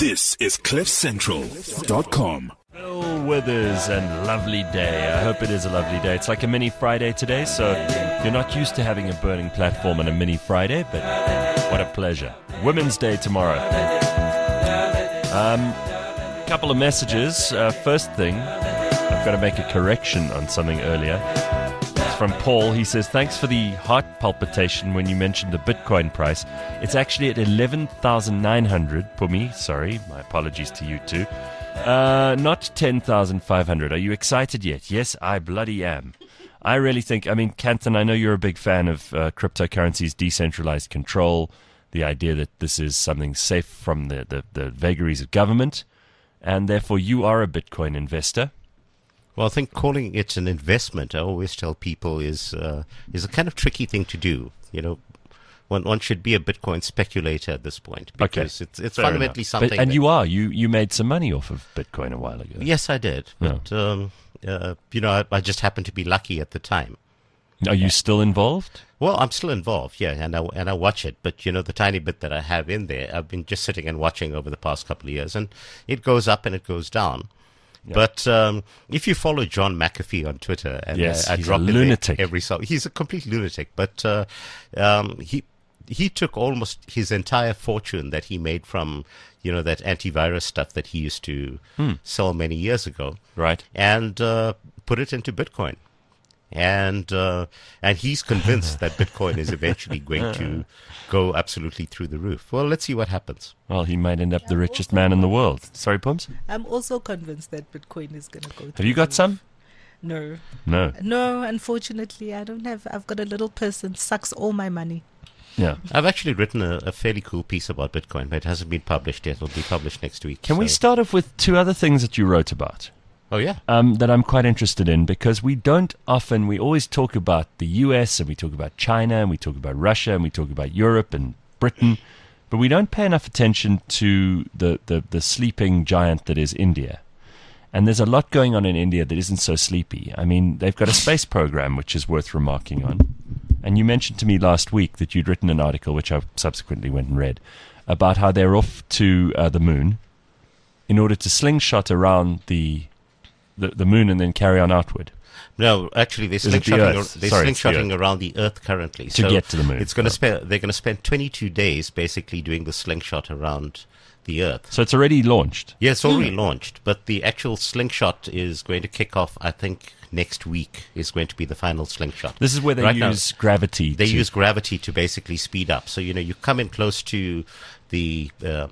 This is CliffCentral.com. Bill Withers and lovely day. I hope it is a lovely day. It's like a mini Friday today, so you're not used to having a burning platform on a mini Friday, but what a pleasure. Women's Day tomorrow. Couple of messages. First thing, I've got to make a correction on something earlier. It's from Paul. He says, thanks for the heart palpitation when you mentioned the Bitcoin price. It's actually at 11,900 for me. Sorry, my apologies to you too. Not 10,500. Are you excited yet? Yes, I bloody am. I really think, Canton, I know you're a big fan of cryptocurrencies, decentralized control, the idea that this is something safe from the vagaries of government, and therefore you are a Bitcoin investor. Well, I think calling it an investment, I always tell people, is a kind of tricky thing to do. You know, one should be a Bitcoin speculator at this point, because it's fundamentally enough. something. And you made some money off of Bitcoin a while ago. Yes, I did. But I just happened to be lucky at the time. Are you still involved? Well, I'm still involved, yeah, and I watch it. But the tiny bit that I have in there, I've been just sitting and watching over the past couple of years, and it goes up and it goes down. Yep. But if you follow John McAfee on Twitter, and yes, I he's drop a lunatic. Every so he's a complete lunatic. But he took almost his entire fortune that he made from that antivirus stuff that he used to sell many years ago, right, and put it into Bitcoin. And he's convinced that Bitcoin is eventually going to go absolutely through the roof. Well, let's see what happens. Well, he might end up the richest man in the world. Sorry, Pums? I'm also convinced that Bitcoin is going to go through. Have you got some? No. No, unfortunately, I don't have. I've got a little person, sucks all my money. Yeah. I've actually written a fairly cool piece about Bitcoin, but it hasn't been published yet. It'll be published next week. Can we start off with two other things that you wrote about? Oh, yeah. That I'm quite interested in, because we always talk about the US, and we talk about China, and we talk about Russia, and we talk about Europe and Britain, but we don't pay enough attention to the sleeping giant that is India. And there's a lot going on in India that isn't so sleepy. They've got a space program which is worth remarking on. And you mentioned to me last week that you'd written an article, which I subsequently went and read, about how they're off to the moon in order to slingshot around the moon and then carry on outward. No, actually, they're slingshotting around the Earth currently to get to the moon. They're going to spend 22 days basically doing the slingshot around the Earth. So it's already launched. Yeah, it's already launched, but the actual slingshot is going to kick off, I think, next week is going to be the final slingshot. This is where they use gravity. They use gravity to basically speed up. So you come in close to the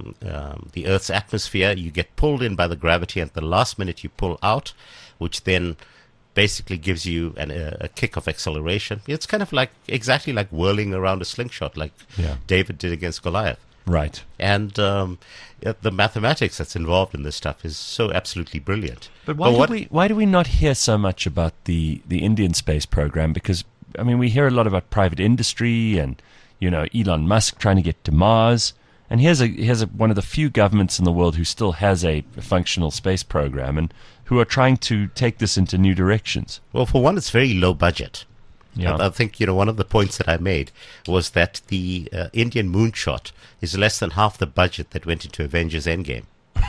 Earth's atmosphere, you get pulled in by the gravity, and at the last minute you pull out, which then basically gives you a kick of acceleration. It's kind of exactly like whirling around a slingshot, like David did against Goliath. Right. And the mathematics that's involved in this stuff is so absolutely brilliant. But why do we not hear so much about the Indian space program? Because, we hear a lot about private industry and, Elon Musk trying to get to Mars. And here's one of the few governments in the world who still has a functional space program and who are trying to take this into new directions. Well, for one, it's very low budget. Yeah. I think, one of the points that I made was that the Indian moonshot is less than half the budget that went into Avengers Endgame.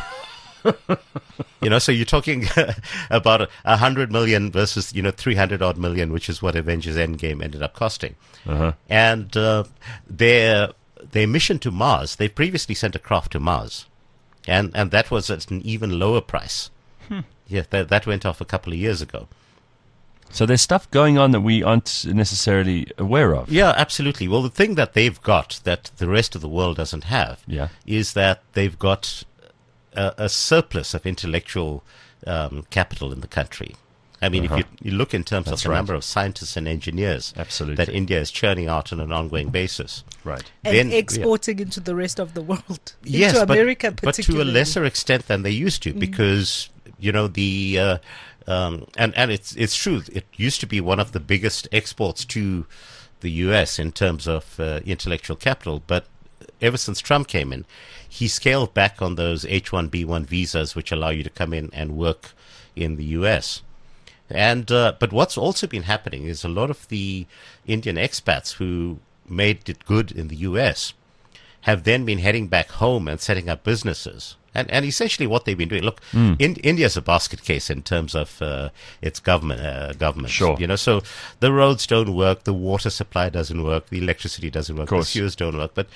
So you're talking about 100 million versus, 300 odd million, which is what Avengers Endgame ended up costing. Uh-huh. And their mission to Mars, they previously sent a craft to Mars. And that was at an even lower price. Yeah, that went off a couple of years ago. So there's stuff going on that we aren't necessarily aware of. Yeah, absolutely. Well, the thing that they've got that the rest of the world doesn't have is that they've got a surplus of intellectual capital in the country. If you look in terms of the number of scientists and engineers that India is churning out on an ongoing basis. Right. And exporting into the rest of the world. Yes, into America particularly. But to a lesser extent than they used to, because, and it's true. It used to be one of the biggest exports to the U.S. in terms of intellectual capital. But ever since Trump came in, he scaled back on those H-1B1 visas, which allow you to come in and work in the U.S. And but what's also been happening is a lot of the Indian expats who made it good in the U.S. have then been heading back home and setting up businesses. And essentially what they've been doing, look, India's a basket case in terms of its government. Sure. So the roads don't work, the water supply doesn't work, the electricity doesn't work, the sewers don't work. But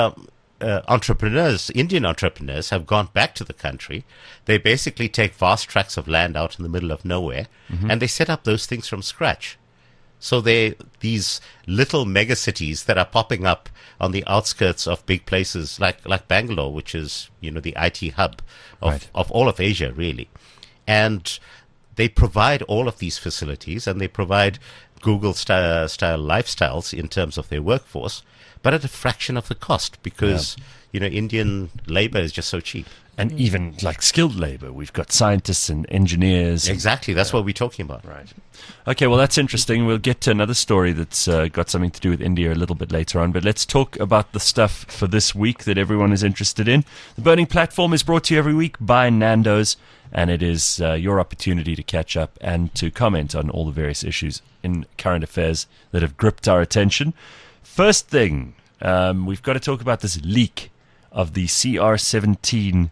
Indian entrepreneurs have gone back to the country. They basically take vast tracts of land out in the middle of nowhere, and they set up those things from scratch. So these little mega cities that are popping up on the outskirts of big places like Bangalore, which is, the IT hub of all of Asia, really. And they provide all of these facilities, and they provide Google-style lifestyles in terms of their workforce, but at a fraction of the cost because, Indian labor is just so cheap. And even like skilled labor, we've got scientists and engineers. Exactly, that's what we're talking about. Right. Okay, well, that's interesting. We'll get to another story that's got something to do with India a little bit later on. But let's talk about the stuff for this week that everyone is interested in. The Burning Platform is brought to you every week by Nando's, and it is your opportunity to catch up and to comment on all the various issues in current affairs that have gripped our attention. First thing, we've got to talk about this leak of the CR17,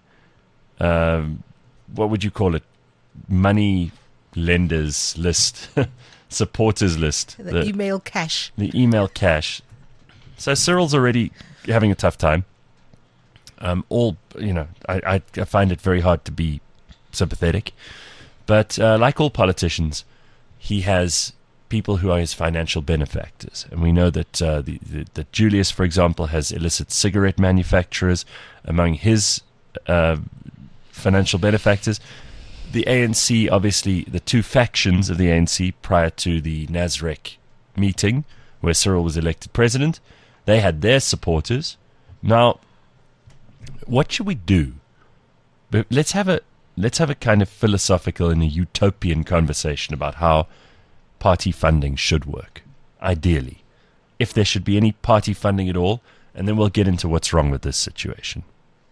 what would you call it? Money lenders list, supporters list. The email cache. The email cache. So Cyril's already having a tough time. I find it very hard to be sympathetic. But like all politicians, he has people who are his financial benefactors. And we know that that Julius, for example, has illicit cigarette manufacturers among his financial benefactors. The ANC, obviously, the two factions of the ANC prior to the Nasrec meeting, where Cyril was elected president, they had their supporters. Now, what should we do? But let's have a kind of philosophical and a utopian conversation about how party funding should work, ideally, if there should be any party funding at all, and then we'll get into what's wrong with this situation.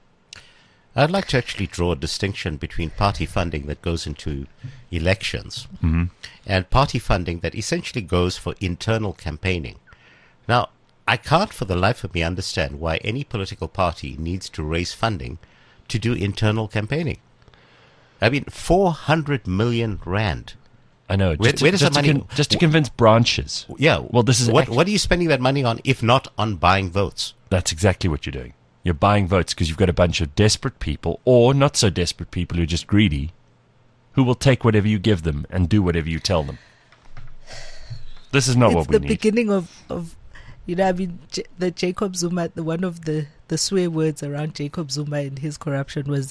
I'd like to actually draw a distinction between party funding that goes into elections and party funding that essentially goes for internal campaigning. Now, I can't for the life of me understand why any political party needs to raise funding to do internal campaigning. I mean, 400 million rand. I know. Where does the money... just to convince branches. Yeah. Well, this is... What are you spending that money on, if not on buying votes? That's exactly what you're doing. You're buying votes because you've got a bunch of desperate people, or not so desperate people who are just greedy, who will take whatever you give them and do whatever you tell them. This is not what we need. It's the beginning of the Jacob Zuma, one of the swear words around Jacob Zuma and his corruption was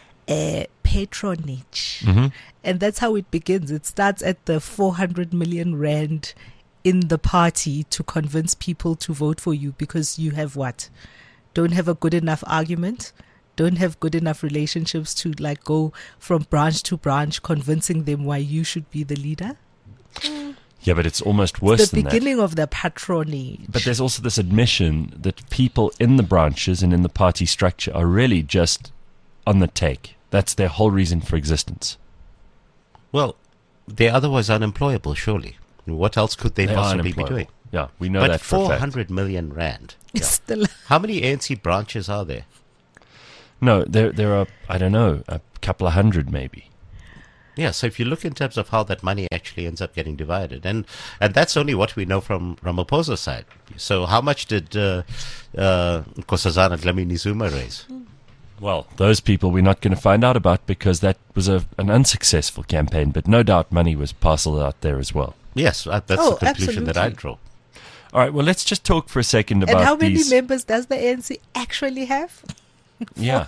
patronage. And that's how it begins. It starts at the 400 million rand in the party to convince people to vote for you because you have what? Don't have a good enough argument, don't have good enough relationships to go from branch to branch convincing them why you should be the leader. Yeah, but it's almost worse than that. The beginning of the patronage. But there's also this admission that people in the branches and in the party structure are really just on the take. That's their whole reason for existence. Well, they're otherwise unemployable, surely. What else could they possibly be doing? Yeah, we know that for a fact. 400 million rand. It's still... How many ANC branches are there? No, there are, I don't know, a couple of hundred maybe. Yeah, so if you look in terms of how that money actually ends up getting divided, and that's only what we know from Ramaphosa's side. So how much did Nkosazana Dlamini Zuma raise? Well, those people we're not going to find out about because that was an unsuccessful campaign, but no doubt money was parceled out there as well. Yes, that's the conclusion that I draw. All right, well, let's just talk for a second about and how many members does the ANC actually have? Yeah.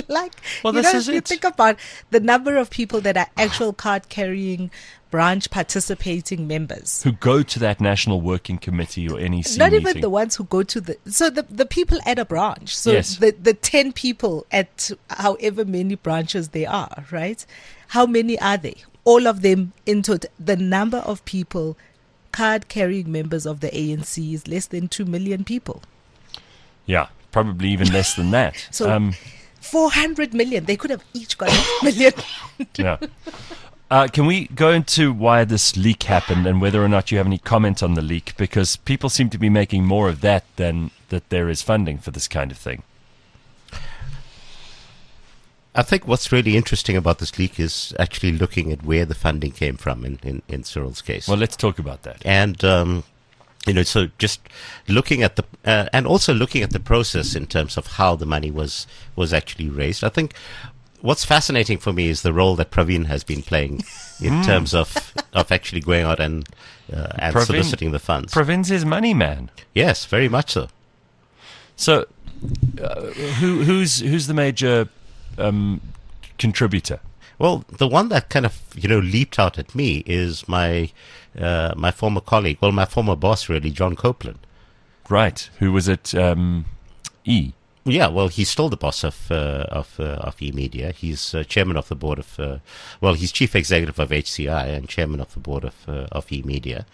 You think about the number of people that are actual card-carrying, branch participating members. Who go to that National Working Committee or NEC Not meeting. even the ones who go to the people at a branch. So yes. the 10 people at however many branches there are, right? How many are they? All of them in total. The number of people card-carrying members of the ANC is less than 2 million people. Yeah, probably even less than that. So 400 million. They could have each got 1 million. Yeah. Can we go into why this leak happened and whether or not you have any comment on the leak? Because people seem to be making more of that than that there is funding for this kind of thing. I think what's really interesting about this leak is actually looking at where the funding came from in Cyril's case. Well, let's talk about that. And, so just looking at and also looking at the process in terms of how the money was actually raised. I think what's fascinating for me is the role that Praveen has been playing in terms of actually going out and soliciting the funds. Praveen's his money man. Yes, very much so. So, who's the major contributor? Well, the one that kind of leaped out at me is my former colleague, my former boss, really, John Copeland. Right, who was at E. Yeah, well, he's still the boss of E Media. He's chairman of the board of he's chief executive of HCI and chairman of the board of E Media.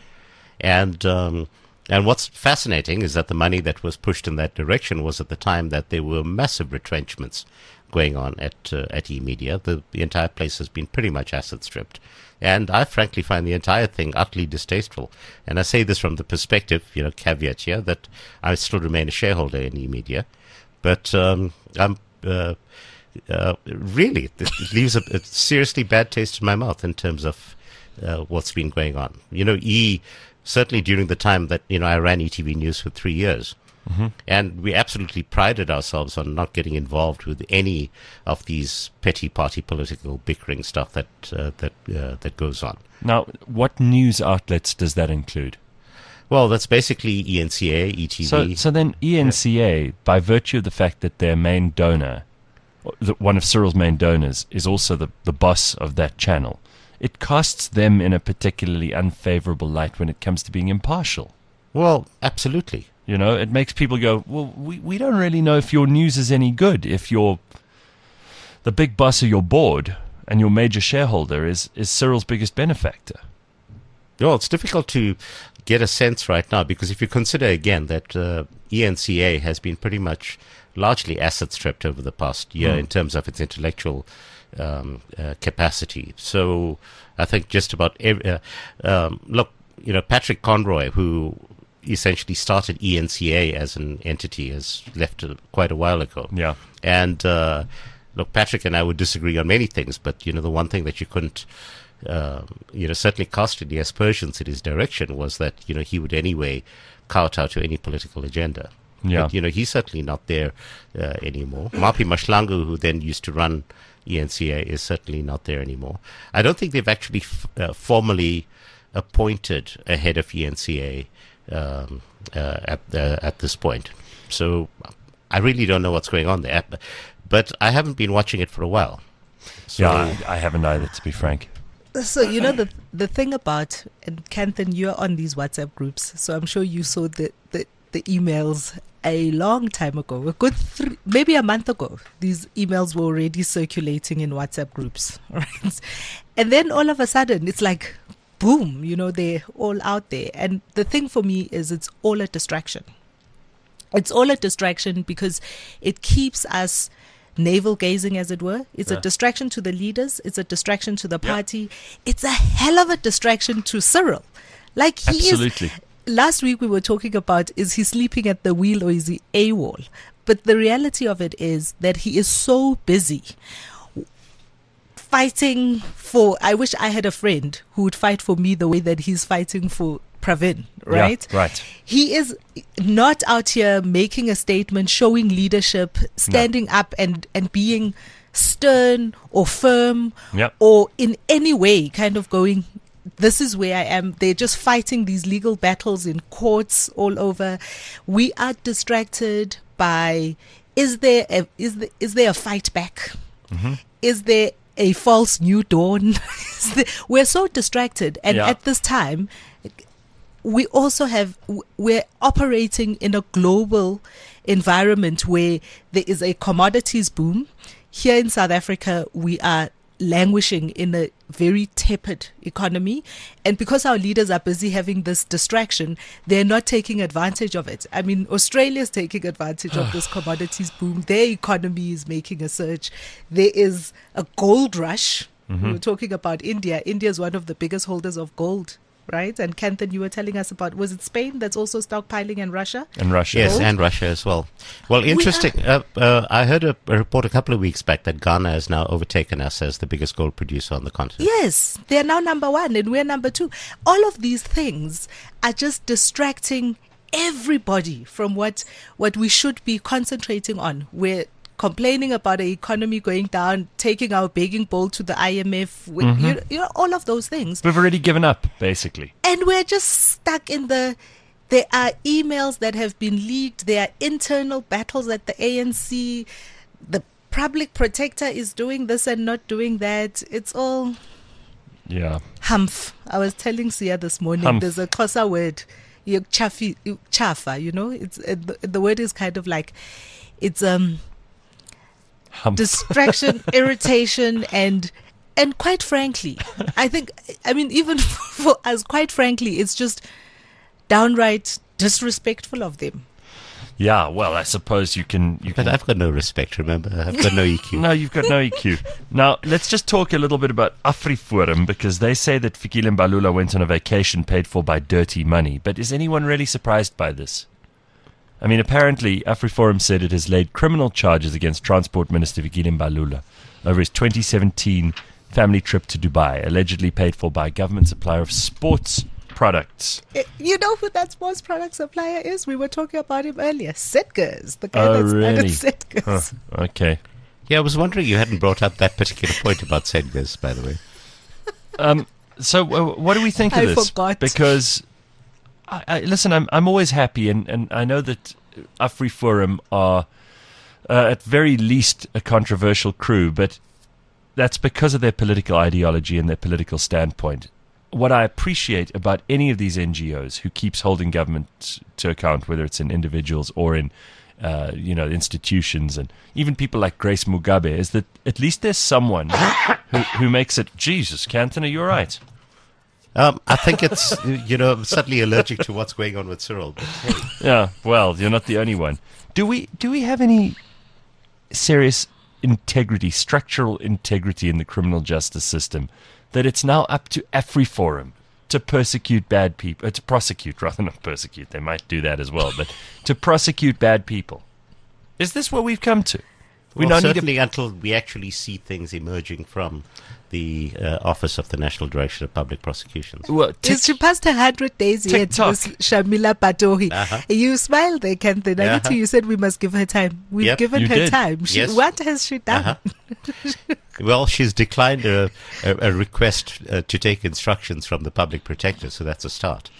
And what's fascinating is that the money that was pushed in that direction was at the time that there were massive retrenchments going on at E Media. The entire place has been pretty much asset stripped. And I frankly find the entire thing utterly distasteful. And I say this from the perspective, caveat here, that I still remain a shareholder in E Media. But I'm really, it leaves a seriously bad taste in my mouth in terms of what's been going on. E, certainly during the time that, I ran ETV News for 3 years. Mm-hmm. And we absolutely prided ourselves on not getting involved with any of these petty party political bickering stuff that goes on. Now, what news outlets does that include? Well, that's basically ENCA, ETV. So then ENCA, by virtue of the fact that their main donor, one of Cyril's main donors, is also the boss of that channel, it casts them in a particularly unfavorable light when it comes to being impartial. Well, absolutely. It makes people go, well, we don't really know if your news is any good if you're the big boss of your board and your major shareholder is Cyril's biggest benefactor. Well, it's difficult to get a sense right now because if you consider again that ENCA has been pretty much largely asset stripped over the past year in terms of its intellectual capacity. So I think just about Patrick Conroy, who essentially started ENCA as an entity, has left quite a while ago. Yeah. And Patrick and I would disagree on many things, but the one thing that you couldn't certainly cast any aspersions in his direction was that he would anyway kowtow to any political agenda. Yeah. But, he's certainly not there anymore. Mapi Mashlangu, who then used to run ENCA, is certainly not there anymore. I don't think they've actually formally appointed a head of ENCA at this point. So I really don't know what's going on there. But I haven't been watching it for a while. So, yeah, I haven't either, to be frank. So, the thing about, and Kanthan, you're on these WhatsApp groups, so I'm sure you saw the emails a long time ago, maybe a month ago. These emails were already circulating in WhatsApp groups, right? And then all of a sudden, it's like, boom, they're all out there. And the thing for me is it's all a distraction. It's all a distraction because it keeps us navel gazing, as it were. It's a distraction to the leaders. It's a distraction to the party. It's a hell of a distraction to Cyril. Like he Absolutely. is. Last week we were talking about, is he sleeping at the wheel or is he AWOL? But the reality of it is that he is so busy fighting for, I wish I had a friend who would fight for me the way that he's fighting for Praveen, right? Yeah, right. He is not out here making a statement, showing leadership, standing up and being stern or firm or in any way kind of going, this is where I am. They're just fighting these legal battles in courts all over. We are distracted by, is there a fight back? Mm-hmm. Is there a false new dawn? We're so distracted. And at this time, we're operating in a global environment where there is a commodities boom. Here in South Africa, we are languishing in a very tepid economy, and because our leaders are busy having this distraction, they're not taking advantage of it. I mean, Australia's taking advantage of this commodities boom. Their economy is making a surge. There is a gold rush, We were talking about India. India is one of the biggest holders of gold, right? And Kanthan, you were telling us about, was it Spain that's also stockpiling, and Russia? And Russia. Yes, Gold? and Russia as well. Well, interesting. I heard a report a couple of weeks back that Ghana has now overtaken us as the biggest gold producer on the continent. Yes, they're now number one and we're number two. All of these things are just distracting everybody from what we should be concentrating on. We're complaining about the economy going down, taking our begging bowl to the IMF, you know, all of those things. We've already given up, basically. And we're just stuck in there are emails that have been leaked. There are internal battles at the ANC. The public protector is doing this and not doing that. It's all Yeah. humph. I was telling Sia this morning, Humph. there's a Xhosa word, chafa, you know. It's the word is kind of like, it's Hump. distraction, irritation, and quite frankly, I mean, even for us, quite frankly, it's just downright disrespectful of them. Yeah, well, I suppose you can. But I've got no respect, remember? I've got no EQ. No, you've got no EQ. Now, let's just talk a little bit about AfriForum, because they say that Fikile Mbalula went on a vacation paid for by dirty money. But is anyone really surprised by this? I mean, apparently, AfriForum said it has laid criminal charges against Transport Minister Fikile Mbalula over his 2017 family trip to Dubai, allegedly paid for by a government supplier of sports products. You know who that sports product supplier is? We were talking about him earlier. Setgers, the guy Oh, that really? started Setgers. Huh, okay. Yeah, I was wondering you hadn't brought up that particular point about Sedgers, by the way. So what do we think of I this? forgot. Because, listen, I'm always happy, and I know that AfriForum are, at very least, a controversial crew, but that's because of their political ideology and their political standpoint. What I appreciate about any of these NGOs who keeps holding government to account, whether it's in individuals or in institutions, and even people like Grace Mugabe, is that at least there's someone who makes it. Jesus, Kanthan, are you all right? I think it's, I'm suddenly allergic to what's going on with Cyril. But hey. Yeah, well, you're not the only one. Do we have any serious integrity, structural integrity in the criminal justice system, that it's now up to AfriForum to prosecute bad people, to prosecute, rather not persecute, they might do that as well, but to prosecute bad people? Is this what we've come to? Certainly until we actually see things emerging from the Office of the National Director of Public Prosecutions. Well, She passed 100 days yet, TikTok. Miss Shamila Patohi. Uh-huh. You smiled there, Kanthan. Uh-huh. You said we must give her time. We've Yep, given you her did. time. Yes. What has she done? Uh-huh. Well, she's declined a request to take instructions from the Public Protector, so that's a start.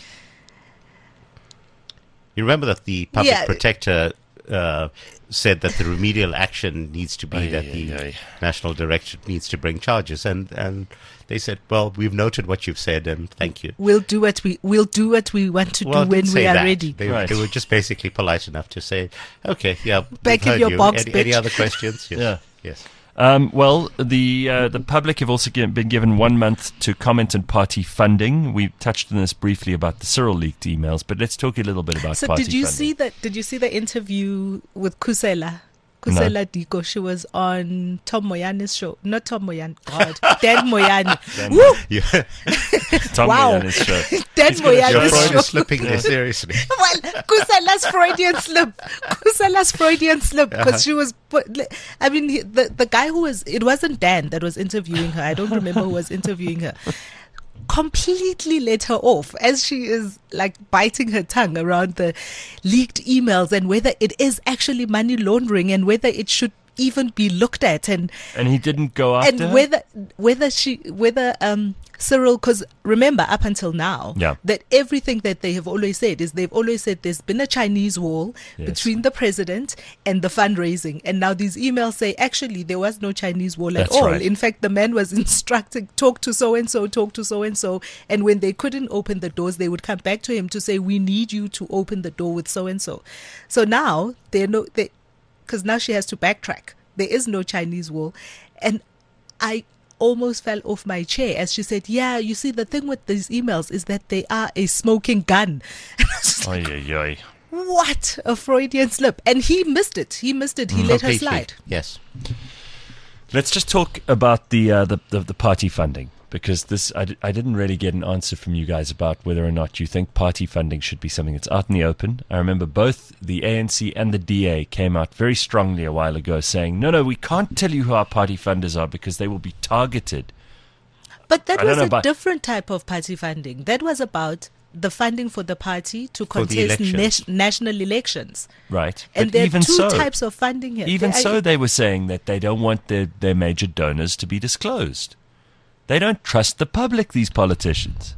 You remember that the Public Yeah. Protector said that the remedial action needs to be that the National Director needs to bring charges, and they said, "Well, we've noted what you've said, and thank you." We'll do what we want to Well, do when didn't we say are that. ready. They Right. were just basically polite enough to say, "Okay, yeah, Back we've in heard your you. box, Any bitch." other questions?" Yes. Yeah. Yes. Well, the public have also been given 1 month to comment on party funding. We touched on this briefly about the Cyril leaked emails, but let's talk a little bit about So party did you funding. see the interview with Kusela Diko? She was on Tom Moyane's show. Not Tom Moyane. God. Dan Moyane. Woo! Yeah. Tom Wow. Moyane's show. Dan Your Moyane's Freud show. is slipping there, seriously. Well, Kusela's Freudian slip, because she was. I mean, the guy who was. It wasn't Dan that was interviewing her. I don't remember who was interviewing her. Completely let her off as she is like biting her tongue around the leaked emails and whether it is actually money laundering and whether it should even be looked at, and And he didn't go after and her? whether Cyril, because remember, up until now, Yeah. that everything that they have always said is they've always said there's been a Chinese wall Yes. between the president and the fundraising, and now these emails say actually there was no Chinese wall at That's all. right. In fact, the man was instructing, talk to so and so, and when they couldn't open the doors, they would come back to him to say, we need you to open the door with so and so. So now because now she has to backtrack. There is no Chinese wall, and I almost fell off my chair as she said, yeah, you see, the thing with these emails is that they are a smoking gun. And I was just like, Oy, oy, oy. what a Freudian slip. And he missed it. He let her Completely. slide. Yes. Let's just talk about the party funding, because this I didn't really get an answer from you guys about whether or not you think party funding should be something that's out in the open. I remember both the ANC and the DA came out very strongly a while ago saying, no, we can't tell you who our party funders are because they will be targeted. But that was a different type of party funding. That was about the funding for the party to contest national elections. Right. And there are two types of funding here. Even so, they were saying that they don't want their major donors to be disclosed. They don't trust the public, these politicians.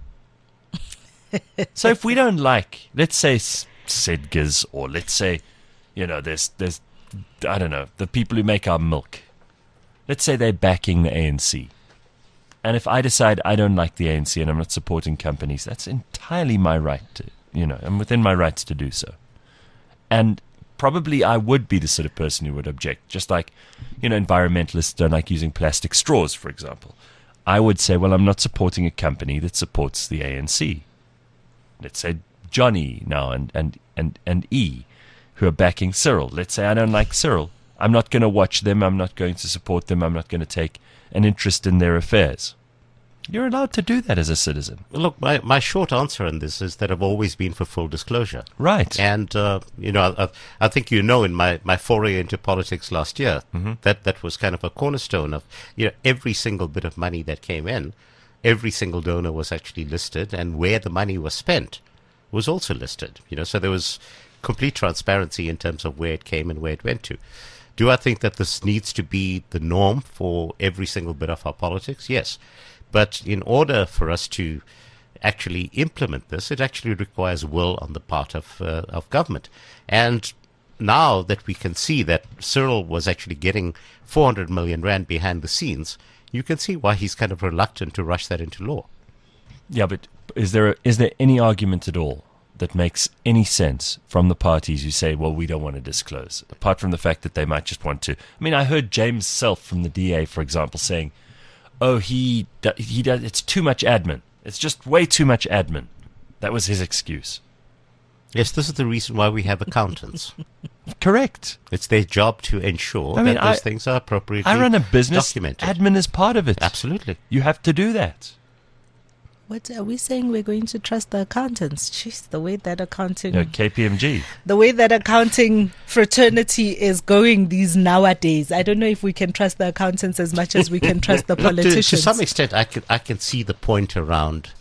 So if we don't like, let's say, Sedgers, or let's say, there's I don't know, the people who make our milk. Let's say they're backing the ANC. And if I decide I don't like the ANC and I'm not supporting companies, that's entirely my right to, I'm within my rights to do so. And probably I would be the sort of person who would object, just like, environmentalists don't like using plastic straws, for example. I would say, well, I'm not supporting a company that supports the ANC. Let's say Johnny now and E, who are backing Cyril. Let's say I don't like Cyril. I'm not going to watch them. I'm not going to support them. I'm not going to take an interest in their affairs. You're allowed to do that as a citizen. Look, my short answer on this is that I've always been for full disclosure. Right. And, I think in my foray into politics last year, that was kind of a cornerstone of, every single bit of money that came in, every single donor was actually listed, and where the money was spent was also listed. So there was complete transparency in terms of where it came and where it went to. Do I think that this needs to be the norm for every single bit of our politics? Yes. But in order for us to actually implement this, it actually requires will on the part of government. And now that we can see that Cyril was actually getting 400 million rand behind the scenes, you can see why he's kind of reluctant to rush that into law. Yeah, but is there any argument at all that makes any sense from the parties who say, well, we don't want to disclose, apart from the fact that they might just want to? I mean, I heard James Self from the DA, for example, saying, oh, he does, it's too much admin. It's just way too much admin. That was his excuse. Yes, this is the reason why we have accountants. Correct. It's their job to ensure that those things are appropriately documented. I run a business. Admin is part of it. Absolutely. You have to do that. What are we saying? We're going to trust the accountants? Jeez, the way that accounting... KPMG. The way that accounting fraternity is going these nowadays. I don't know if we can trust the accountants as much as we can trust the politicians. To some extent, I can see the point around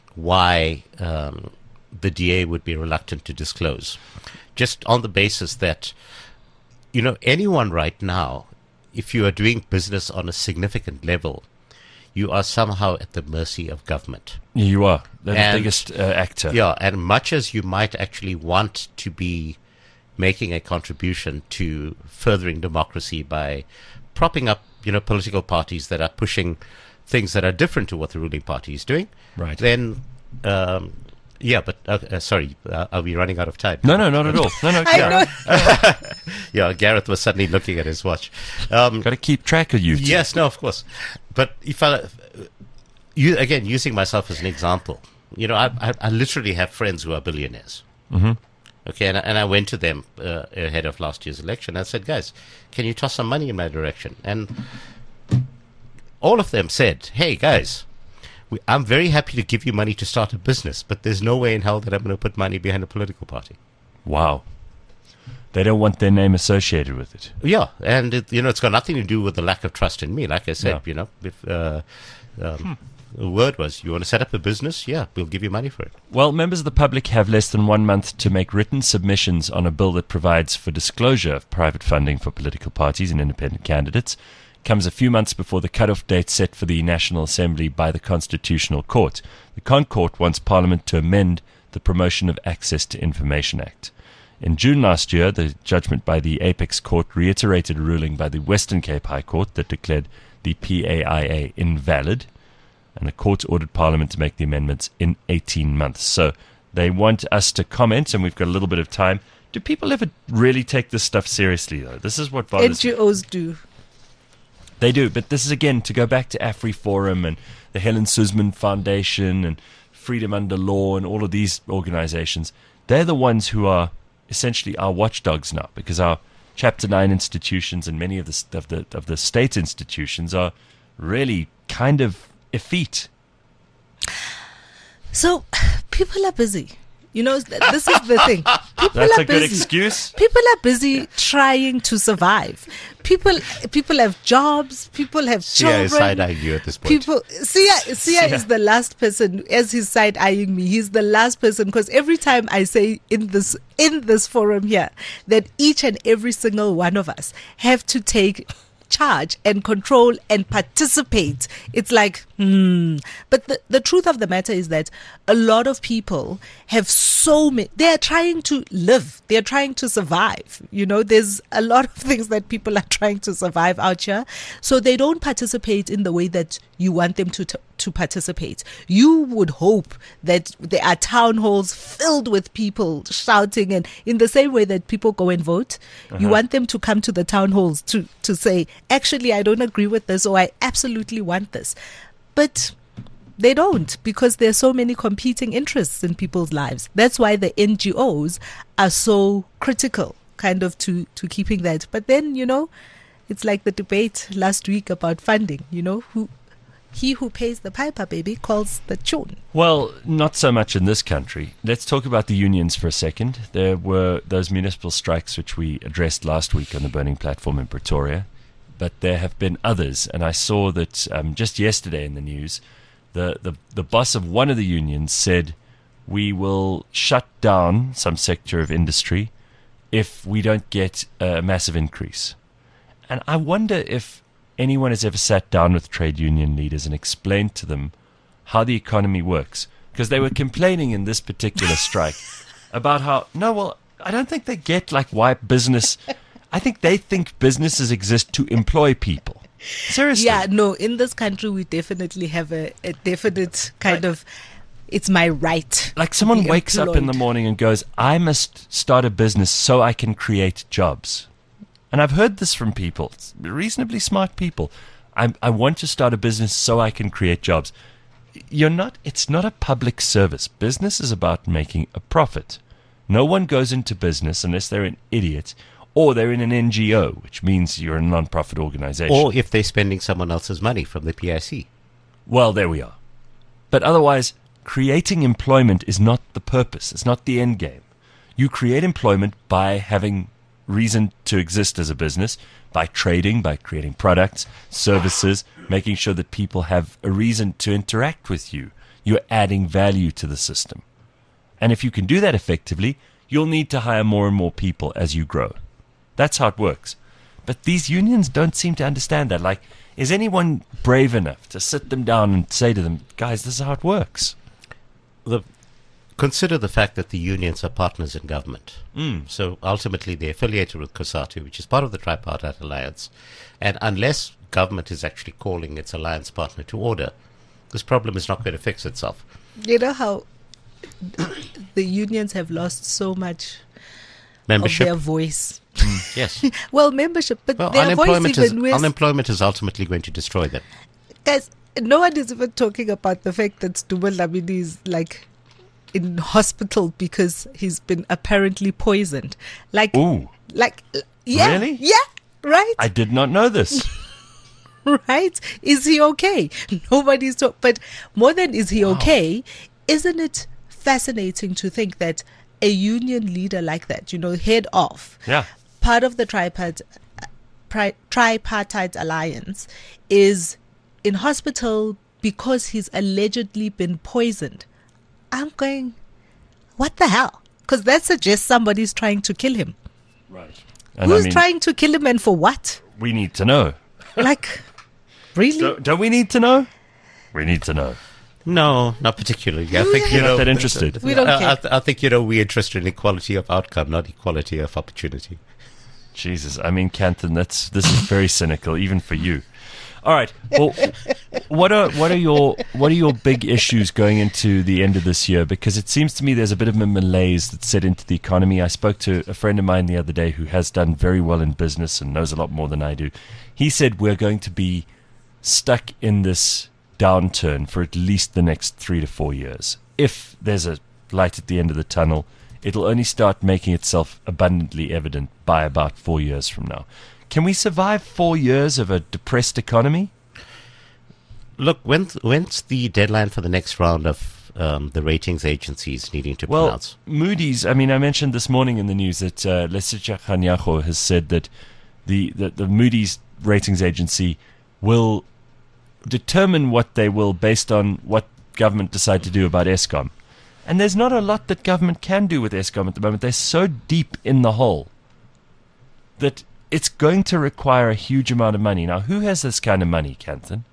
why the DA would be reluctant to disclose. Just on the basis that, anyone right now, if you are doing business on a significant level, you are somehow at the mercy of government. You are. They're the biggest actor. Yeah, and much as you might actually want to be making a contribution to furthering democracy by propping up, political parties that are pushing things that are different to what the ruling party is doing, right? Then, sorry, are we running out of time? No, not at all. No. Yeah, Gareth was suddenly looking at his watch. Got to keep track of you. Yes, no, of course. But if again, using myself as an example, I literally have friends who are billionaires. Mm-hmm. Okay, and I went to them ahead of last year's election. I said, guys, can you toss some money in my direction? And all of them said, hey, guys, I'm very happy to give you money to start a business, but there's no way in hell that I'm going to put money behind a political party. Wow. They don't want their name associated with it. Yeah, and it's got nothing to do with the lack of trust in me. Like I said, if the word was, you want to set up a business? Yeah, we'll give you money for it. Well, members of the public have less than 1 month to make written submissions on a bill that provides for disclosure of private funding for political parties and independent candidates. It comes a few months before the cut-off date set for the National Assembly by the Constitutional Court. The ConCourt wants Parliament to amend the Promotion of Access to Information Act. In June last year, the judgment by the Apex Court reiterated a ruling by the Western Cape High Court that declared the PAIA invalid, and the court ordered Parliament to make the amendments in 18 months. So they want us to comment, and we've got a little bit of time. Do people ever really take this stuff seriously, though? This is what bothers NGOs do. They do, but this is, again, to go back to AfriForum and the Helen Suzman Foundation and Freedom Under Law and all of these organizations. They're the ones who are essentially our watchdogs now, because our Chapter 9 institutions and many of the state institutions are really kind of effete. So people are busy. This is the thing. People That's are a good busy. excuse. People are busy trying to survive. People have jobs. People have Sia children. is side-eyeing you at this point. Sia is the last person, as he's side-eyeing me. He's the last person, because every time I say in this forum here that each and every single one of us have to take charge and control and participate, it's like, But the truth of the matter is that a lot of people have they are trying to live, they're trying to survive. There's a lot of things that people are trying to survive out here, so they don't participate in the way that you want them to participate. You would hope that there are town halls filled with people shouting, and in the same way that people go and vote, you want them to come to the town halls to say, actually, I don't agree with this, or I absolutely want this. But they don't, because there's so many competing interests in people's lives. That's why the NGOs are so critical, kind of, to keeping that. But then, it's like the debate last week about funding, He who pays the piper, baby, calls the tune. Well, not so much in this country. Let's talk about the unions for a second. There were those municipal strikes which we addressed last week on the Burning Platform in Pretoria, but there have been others. And I saw that just yesterday in the news, the boss of one of the unions said, we will shut down some sector of industry if we don't get a massive increase. And I wonder if anyone has ever sat down with trade union leaders and explained to them how the economy works. Because they were complaining in this particular strike about how, I don't think they get why business, I think they think businesses exist to employ people. Seriously. Yeah, no, in this country we definitely have a definite kind of, it's my right. Like someone wakes up in the morning and goes, I must start a business so I can create jobs. And I've heard this from people, reasonably smart people. I want to start a business so I can create jobs. It's not a public service. Business is about making a profit. No one goes into business unless they're an idiot or they're in an NGO, which means you're a non-profit organization. Or if they're spending someone else's money from the PIC. Well, there we are. But otherwise, creating employment is not the purpose. It's not the end game. You create employment by having reason to exist as a business, by trading, by creating products, services, making sure that people have a reason to interact with you. You're adding value to the system. And if you can do that effectively, you'll need to hire more and more people as you grow. That's how it works. But these unions don't seem to understand that. Is anyone brave enough to sit them down and say to them, guys, this is how it works? Consider the fact that the unions are partners in government. So ultimately they're affiliated with COSATU, which is part of the Tripartite Alliance. And unless government is actually calling its alliance partner to order, this problem is not going to fix itself. You know how the unions have lost so much Membership. of their voice. Yes. Well, membership, but Well, their voice even unemployment is ultimately going to destroy them. Guys, no one is even talking about the fact that Duma Lamini is in hospital because he's been apparently poisoned. Ooh. Yeah. Really? Yeah, right? I did not know this. Right? Is he okay? Nobody's talking. But more than is he okay, isn't it fascinating to think that a union leader like that, head off, part of the Tripartite Alliance, is in hospital because he's allegedly been poisoned. I'm going, what the hell? Because that suggests somebody's trying to kill him. Right. Who's trying to kill him and for what? We need to know. Really? Don't we need to know? We need to know. No, not particularly. I think You're not that interested. We don't care. I think we're interested in equality of outcome, not equality of opportunity. Jesus, Canton, this is very cynical, even for you. All right. Well, what are your big issues going into the end of this year? Because it seems to me there's a bit of a malaise that's set into the economy. I spoke to a friend of mine the other day who has done very well in business and knows a lot more than I do. He said we're going to be stuck in this downturn for at least the next 3 to 4 years. If there's a light at the end of the tunnel, it'll only start making itself abundantly evident by about 4 years from now. Can we survive 4 years of a depressed economy? Look, when's the deadline for the next round of the ratings agencies needing to pronounce? Moody's, I mentioned this morning in the news that Lesetja Kganyago has said that the Moody's ratings agency will determine what they will based on what government decide to do about Eskom. And there's not a lot that government can do with Eskom at the moment. They're so deep in the hole that it's going to require a huge amount of money. Now, who has this kind of money, Kanthan?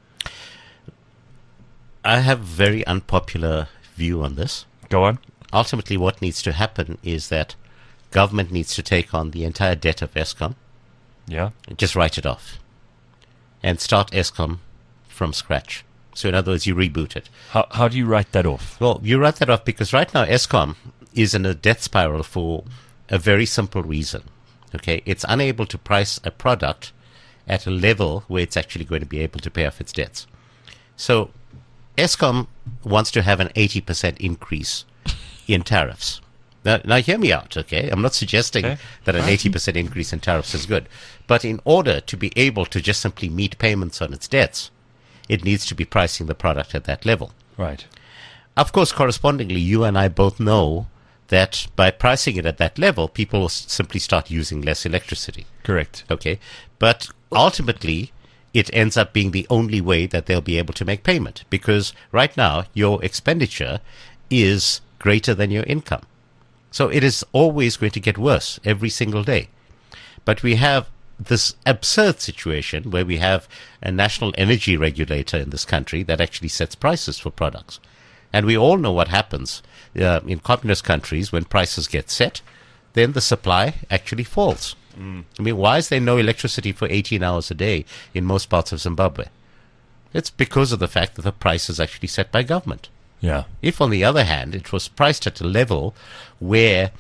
I have a very unpopular view on this. Go on. Ultimately, what needs to happen is that government needs to take on the entire debt of Eskom, Yeah. just write it off, and start Eskom from scratch. So in other words, you reboot it. How do you write that off? Well, you write that off because right now Eskom is in a death spiral for a very simple reason. Okay, it's unable to price a product at a level where it's actually going to be able to pay off its debts. So Eskom wants to have an 80% increase in tariffs. Now hear me out, okay? I'm not suggesting that an 80% increase in tariffs is good. But in order to be able to just simply meet payments on its debts, it needs to be pricing the product at that level. Right. Of course, correspondingly, you and I both know that by pricing it at that level, people will simply start using less electricity. Correct. Okay? But ultimately, it ends up being the only way that they'll be able to make payment. Because right now, your expenditure is greater than your income. So it is always going to get worse every single day. But we have this absurd situation where we have a national energy regulator in this country that actually sets prices for products. And we all know what happens in communist countries when prices get set, then the supply actually falls. I mean, why is there no electricity for 18 hours a day in most parts of Zimbabwe? It's because of the fact that the price is actually set by government. Yeah. If, on the other hand, it was priced at a level where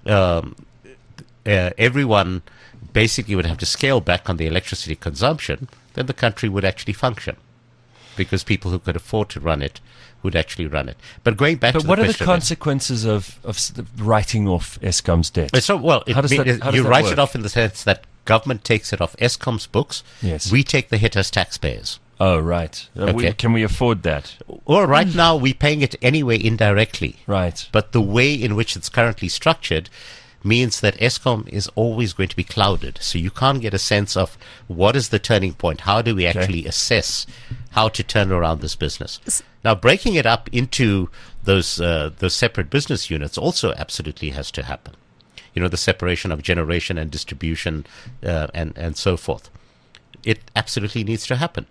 everyone basically would have to scale back on the electricity consumption, then the country would actually function. Because people who could afford to run it would actually run it. But going back to the question... But what are the consequences of writing off Eskom's debt? So, well, How does that you write work? it off in the sense that government takes it off Eskom's books. Yes. We take the hit as taxpayers. Oh, right. Okay. Can we afford that? Well, right now, we're paying it anyway indirectly. Right. But the way in which it's currently structured means that Eskom is always going to be clouded. So you can't get a sense of what is the turning point. How do we actually assess how to turn around this business? Now, breaking it up into those separate business units also absolutely has to happen. You know, the separation of generation and distribution and so forth. It absolutely needs to happen.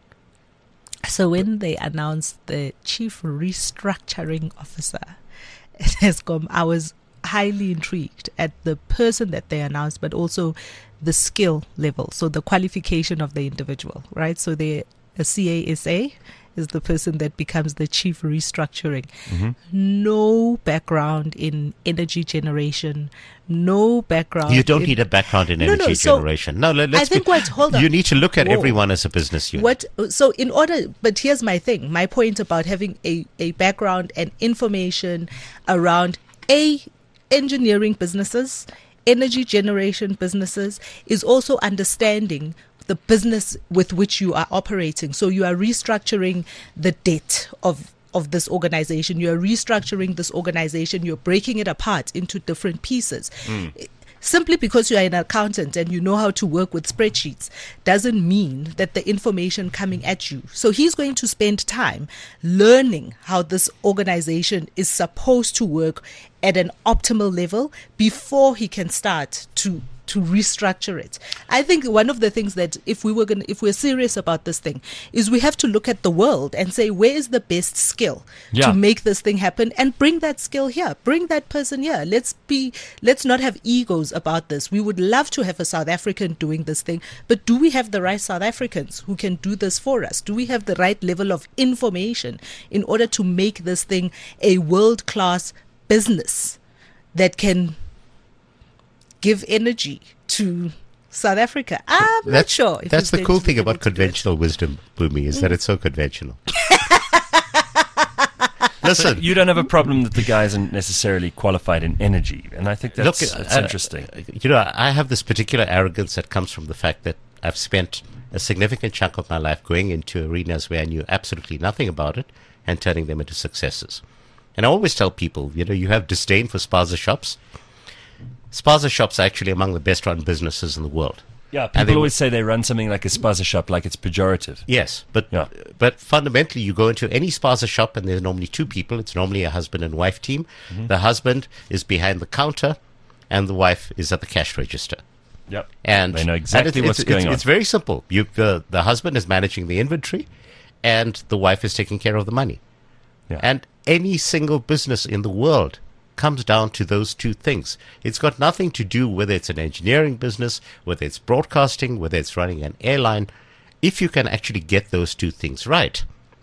So when they announced the chief restructuring officer at Eskom, I was highly intrigued at the person that they announced, but also the skill level, so the qualification of the individual, right? So a CASA is the person that becomes the chief restructuring. Mm-hmm. No background in energy generation, no background. You don't need a background in energy generation. No, let's hold on. You need to look at everyone as a business unit. But here's my thing, my point about having a background and information around engineering businesses, energy generation businesses, is also understanding the business with which you are operating. So you are restructuring the debt of this organization. You are restructuring this organization. You're breaking it apart into different pieces. Simply because you are an accountant and you know how to work with spreadsheets doesn't mean that the information coming at you. So he's going to spend time learning how this organization is supposed to work at an optimal level before he can start to restructure it. I think one of the things that if we're serious about this thing is we have to look at the world and say, where is the best skill to make this thing happen, and bring that skill here, bring that person here. Let's not have egos about this. We would love to have a South African doing this thing, but do we have the right South Africans who can do this for us? Do we have the right level of information in order to make this thing a world-class business that can give energy to South Africa? I'm not sure. That's the cool thing about conventional wisdom, Bumi, is that it's so conventional. Listen, You don't have a problem that the guy isn't necessarily qualified in energy, and I think that's interesting. I have this particular arrogance that comes from the fact that I've spent a significant chunk of my life going into arenas where I knew absolutely nothing about it and turning them into successes. And I always tell people, you have disdain for spaza shops. Spaza shops are actually among the best run businesses in the world. Yeah, people always say they run something like a spaza shop like it's pejorative. Yes, but fundamentally you go into any spaza shop and there's normally two people. It's normally a husband and wife team. Mm-hmm. The husband is behind the counter and the wife is at the cash register. Yep. And they know exactly what's going on. It's very simple. The husband is managing the inventory and the wife is taking care of the money. Yeah. And any single business in the world comes down to those two things. It's got nothing to do whether it's an engineering business, whether it's broadcasting, whether it's running an airline. If you can actually get those two things right,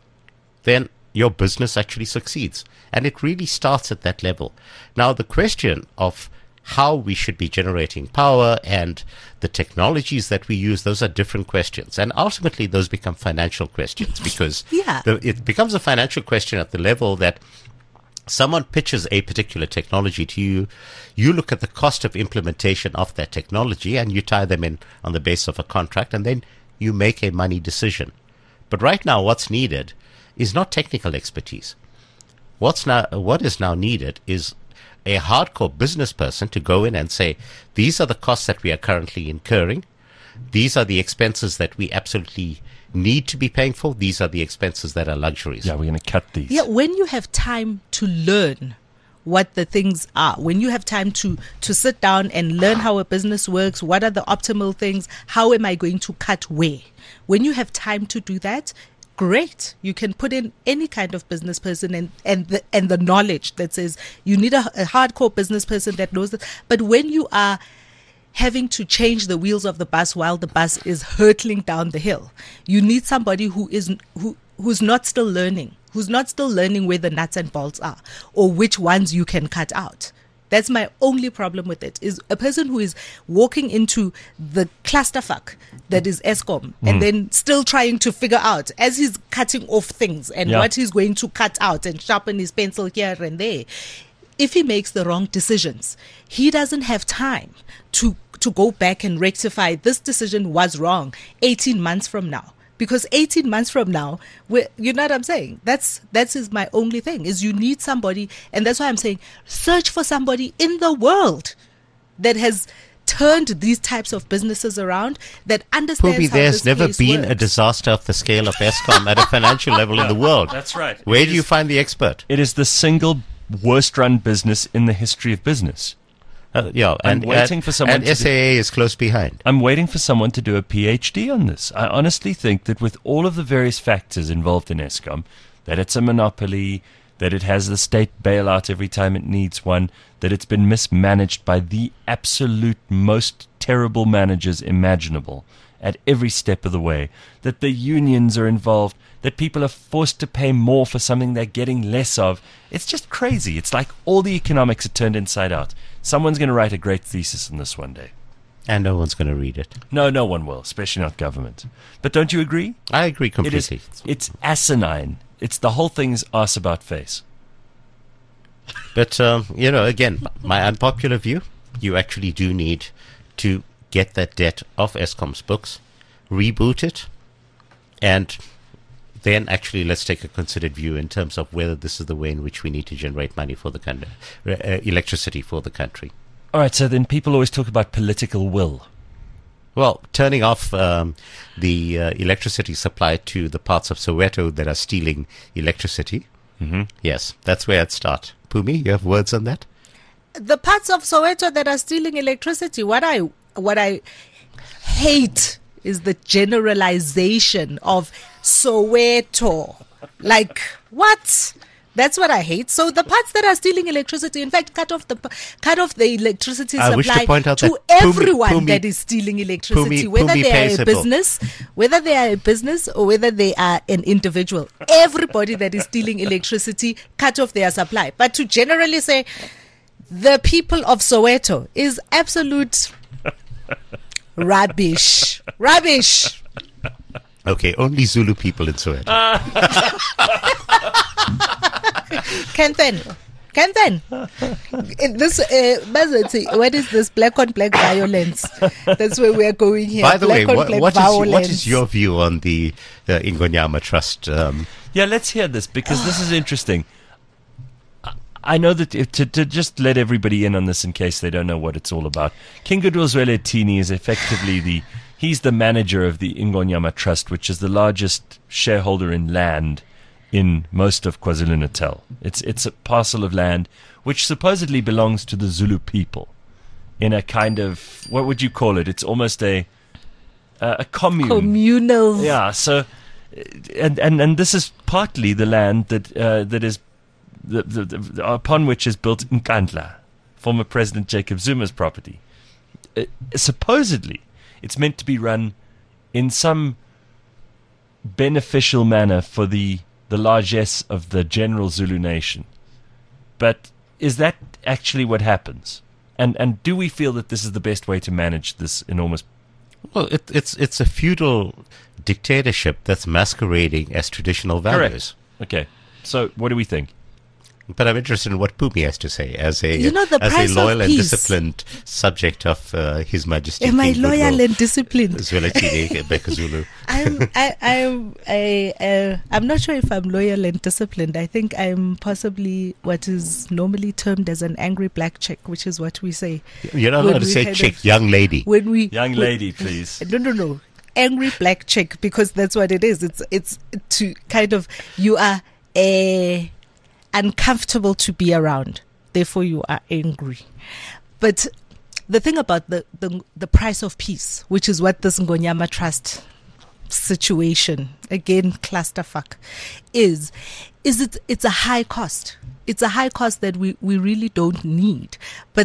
then your business actually succeeds. And it really starts at that level. Now, the question of how we should be generating power and the technologies that we use, those are different questions. And ultimately, those become financial questions because it becomes a financial question at the level that someone pitches a particular technology to you, you look at the cost of implementation of that technology and you tie them in on the basis of a contract, and then you make a money decision. But right now, what's needed is not technical expertise. What is now needed is a hardcore business person to go in and say, these are the costs that we are currently incurring. These are the expenses that we absolutely need to be paying for. These are the expenses that are luxuries. Yeah, we're going to cut these. Yeah, when you have time to learn what the things are, when you have time to sit down and learn how a business works, what are the optimal things, how am I going to cut where? When you have time to do that, great. You can put in any kind of business person and the knowledge that says you need a hardcore business person that knows that. But when you are having to change the wheels of the bus while the bus is hurtling down the hill, you need somebody who's not still learning where the nuts and bolts are or which ones you can cut out. That's my only problem with it, is a person who is walking into the clusterfuck that is Eskom and then still trying to figure out as he's cutting off things and what he's going to cut out and sharpen his pencil here and there. If he makes the wrong decisions, he doesn't have time to go back and rectify this decision was wrong 18 months from now. Because 18 months from now, you know what I'm saying? That's my only thing, is you need somebody, and that's why I'm saying search for somebody in the world that has turned these types of businesses around, that understands how there's this never place been works. a disaster of the scale of Eskom at a financial level in the world. That's right. Where do you find the expert? It is the single worst run business in the history of business. I'm waiting for someone and SAA is close behind. I'm waiting for someone to do a PhD on this. I honestly think that with all of the various factors involved in Eskom, that it's a monopoly, that it has the state bailout every time it needs one, that it's been mismanaged by the absolute most terrible managers imaginable at every step of the way, that the unions are involved, that people are forced to pay more for something they're getting less of. It's just crazy. It's like all the economics are turned inside out. Someone's going to write a great thesis on this one day. And no one's going to read it. No one will, especially not government. But don't you agree? I agree completely. It's asinine. It's the whole thing's ass about face. But, again, my unpopular view, you actually do need to get that debt off Eskom's books, reboot it, and then actually let's take a considered view in terms of whether this is the way in which we need to generate money for the country, electricity for the country. All right, so then people always talk about political will. Well, turning off the electricity supply to the parts of Soweto that are stealing electricity. Mm-hmm. Yes, that's where I'd start. Pumi, you have words on that? The parts of Soweto that are stealing electricity, what I hate is the generalization of Soweto. Like, what? That's what I hate. So the parts that are stealing electricity, in fact, cut off the electricity I wish to supply point out to that everyone Pumi, that is stealing electricity, whether Pumi they pays are a bill. whether they are a business or whether they are an individual. Everybody that is stealing electricity, cut off their supply. But to generally say the people of Soweto is absolute rubbish. Rubbish. Okay, only Zulu people in Soweto. Kenthen. This what is this black on black violence? That's where we are going here. By the way, Black on black what violence. is your view on the Ingonyama Trust? Yeah, let's hear this because this is interesting. I know that to just let everybody in on this in case they don't know what it's all about. King Goodwill Tini is effectively he's the manager of the Ingonyama Trust, which is the largest shareholder in land in most of KwaZulu-Natal. It's a parcel of land which supposedly belongs to the Zulu people in a kind of, what would you call it? It's almost a commune. Communal. Yeah, so and this is partly the land that is upon which is built Nkandla, former President Jacob Zuma's property. Supposedly, it's meant to be run in some beneficial manner for the largesse of the general Zulu nation. But is that actually what happens? And do we feel that this is the best way to manage this enormous? Well, it's a feudal dictatorship that's masquerading as traditional values. Correct. Okay. So what do we think? But I'm interested in what Pumi has to say as a price loyal of and peace. disciplined subject of His Majesty. Am I King loyal Goodwill and disciplined? Zwelithini Bekazulu. I'm not sure if I'm loyal and disciplined. I think I'm possibly what is normally termed as an angry black chick, which is what we say. You're not when allowed to we say had chick, young lady. Young lady, please. No. Angry black chick, because that's what it is. It's to kind of, you are uncomfortable to be around, therefore you are angry. But the thing about the price of peace, which is what this Ngonyama Trust situation, again clusterfuck, is it's a high cost. It's a high cost that we really don't need. But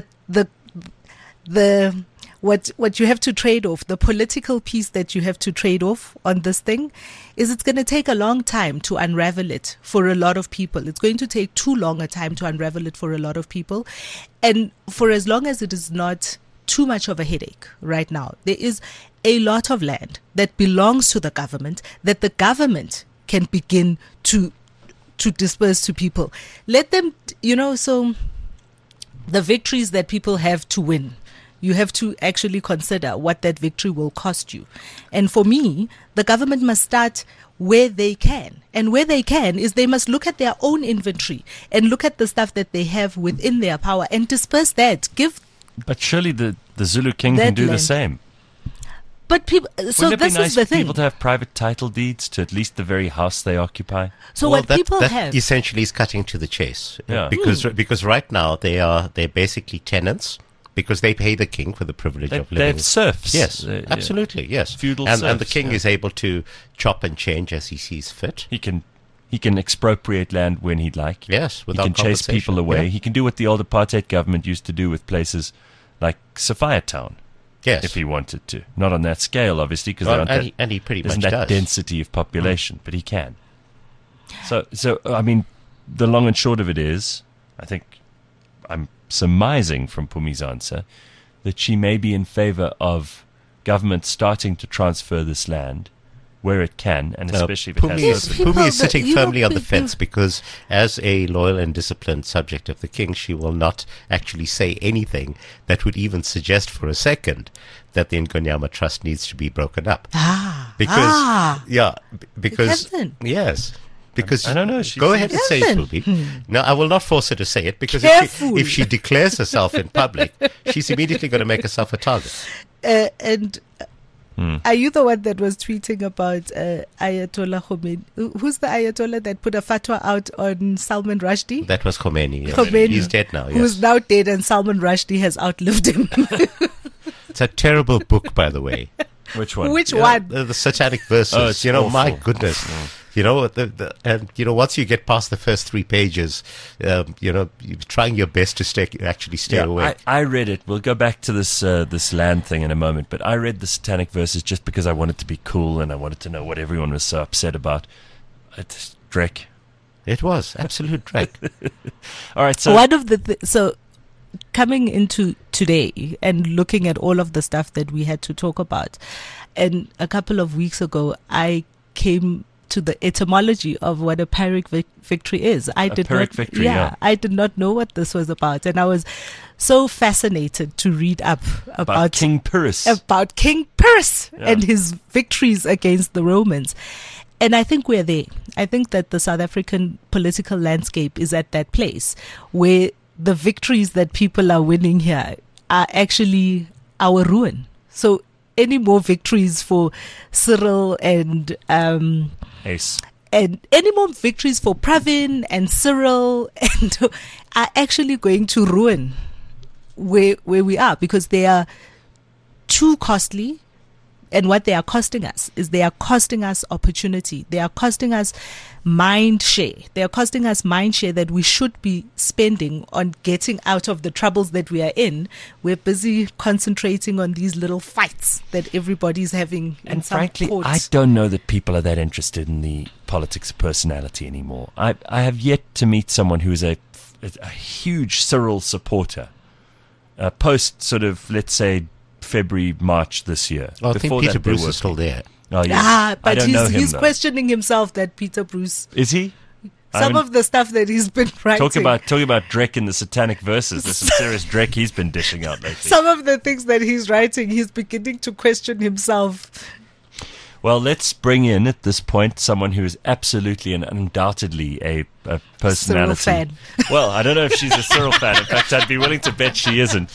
what you have to trade off, the political piece that you have to trade off on this thing, is it's going to take a long time to unravel it for a lot of people. It's going to take too long a time to unravel it for a lot of people. And for as long as it is not too much of a headache right now, there is a lot of land that belongs to the government that the government can begin to disperse to people. Let them, so the victories that people have to win, you have to actually consider what that victory will cost you. And for me, the government must start where they can. And where they can is they must look at their own inventory and look at the stuff that they have within their power and disperse that. But surely the Zulu king can do the same. But people, so Wouldn't it this be nice is the for thing. people to have private title deeds to at least the very house they occupy? So Well, what people that have, essentially is cutting to the chase. Yeah. Because right now they're basically tenants. Because they pay the king for the privilege of living. They have serfs. Yes, absolutely, yes. Feudal and the serfs, king yeah. is able to chop and change as he sees fit. He can expropriate land when he'd like. Yes, He without can chase compensation. people away. Yeah. He can do what the old apartheid government used to do with places like Sophiatown, Yes, if he wanted to. Not on that scale, obviously, because Well, and he pretty isn't much that does. density of population, but he can. So I mean, the long and short of it is, I think I'm surmising from Pumi's answer that she may be in favor of government starting to transfer this land where it can, and especially if it has Yes, open. people Pumi is that- sitting you know, firmly on the people- fence because, as a loyal and disciplined subject of the king, she will not actually say anything that would even suggest for a second that the Ngonyama Trust needs to be broken up. Because Captain. yes. Because I don't know, she go seems- ahead and say it, Captain. Pumi. No, I will not force her to say it because Careful. if she declares herself in public, she's immediately going to make herself a target. and are you the one that was tweeting about Ayatollah Khomeini? Who's the Ayatollah that put a fatwa out on Salman Rushdie? That was Khomeini. Yes. Khomeini, He's dead now. Who's Yes. now dead, and Salman Rushdie has outlived him. It's a terrible book, by the way. Which one? Which Yeah, one? the satanic verses. Oh, it's my awful. goodness. Once you get past the first 3 pages, you're trying your best to stay away. I read it. We'll go back to this land thing in a moment, but I read the satanic verses just because I wanted to be cool and I wanted to know what everyone was so upset about. It's Drek. It was absolute dreck. All right, so One of the so coming into today and looking at all of the stuff that we had to talk about, and a couple of weeks ago I came to the etymology of what a Pyrrhic victory is. I did Pyrrhic not, victory, yeah. I did not know what this was about, and I was so fascinated to read up About King Pyrrhus. And his victories against the Romans. And I think we're there. I think that the South African political landscape is at that place where the victories that people are winning here are actually our ruin. So any more victories for Cyril and Ace. and any more victories for Pravin and Cyril and are actually going to ruin where we are, because they are too costly. And what they are costing us is they are costing us opportunity. They are costing us mind share. They are costing us mind share that we should be spending on getting out of the troubles that we are in. We're busy concentrating on these little fights that everybody's having. And frankly, I don't know that people are that interested in the politics of personality anymore. I have yet to meet someone who is a huge Cyril supporter. Post sort of, let's say, February, March this year. I think Peter Bruce is still there. Oh, yeah. But he's though. questioning himself, that Peter Bruce. Is he? Some of the stuff that he's been writing. Talk about Drek in the Satanic Verses. There's some serious Drek he's been dishing out lately. Some of the things that he's writing, he's beginning to question himself. Well, let's bring in at this point someone who is absolutely and undoubtedly a personality. Cyril fan. Well, I don't know if she's a Cyril fan. In fact, I'd be willing to bet she isn't.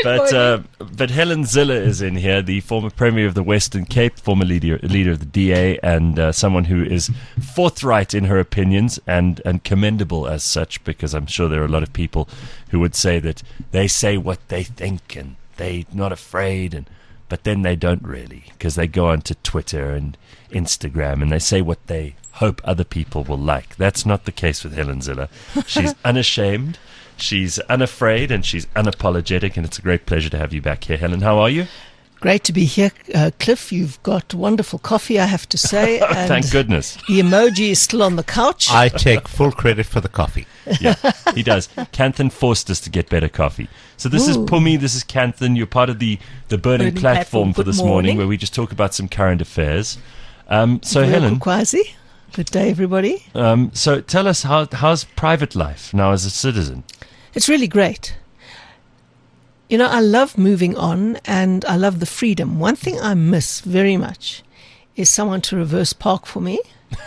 But Helen Zille is in here, the former Premier of the Western Cape, former leader of the DA, and someone who is forthright in her opinions and commendable as such, because I'm sure there are a lot of people who would say that they say what they think and they're not afraid, but then they don't really, because they go onto Twitter and Instagram and they say what they hope other people will like. That's not the case with Helen Zille. She's unashamed, she's unafraid, and she's unapologetic, and it's a great pleasure to have you back here. Helen, how are you? Great to be here, Cliff. You've got wonderful coffee, I have to say. And thank goodness. The emoji is still on the couch. I take full credit for the coffee. Yeah, he does. Canthan forced us to get better coffee. So this is Pumi, this is Canthan. You're part of the Burning Platform for this morning, where we just talk about some current affairs. So Helen, Kwazi. Good day, everybody. So tell us, how's private life now as a citizen? It's really great. You know, I love moving on and I love the freedom. One thing I miss very much is someone to reverse park for me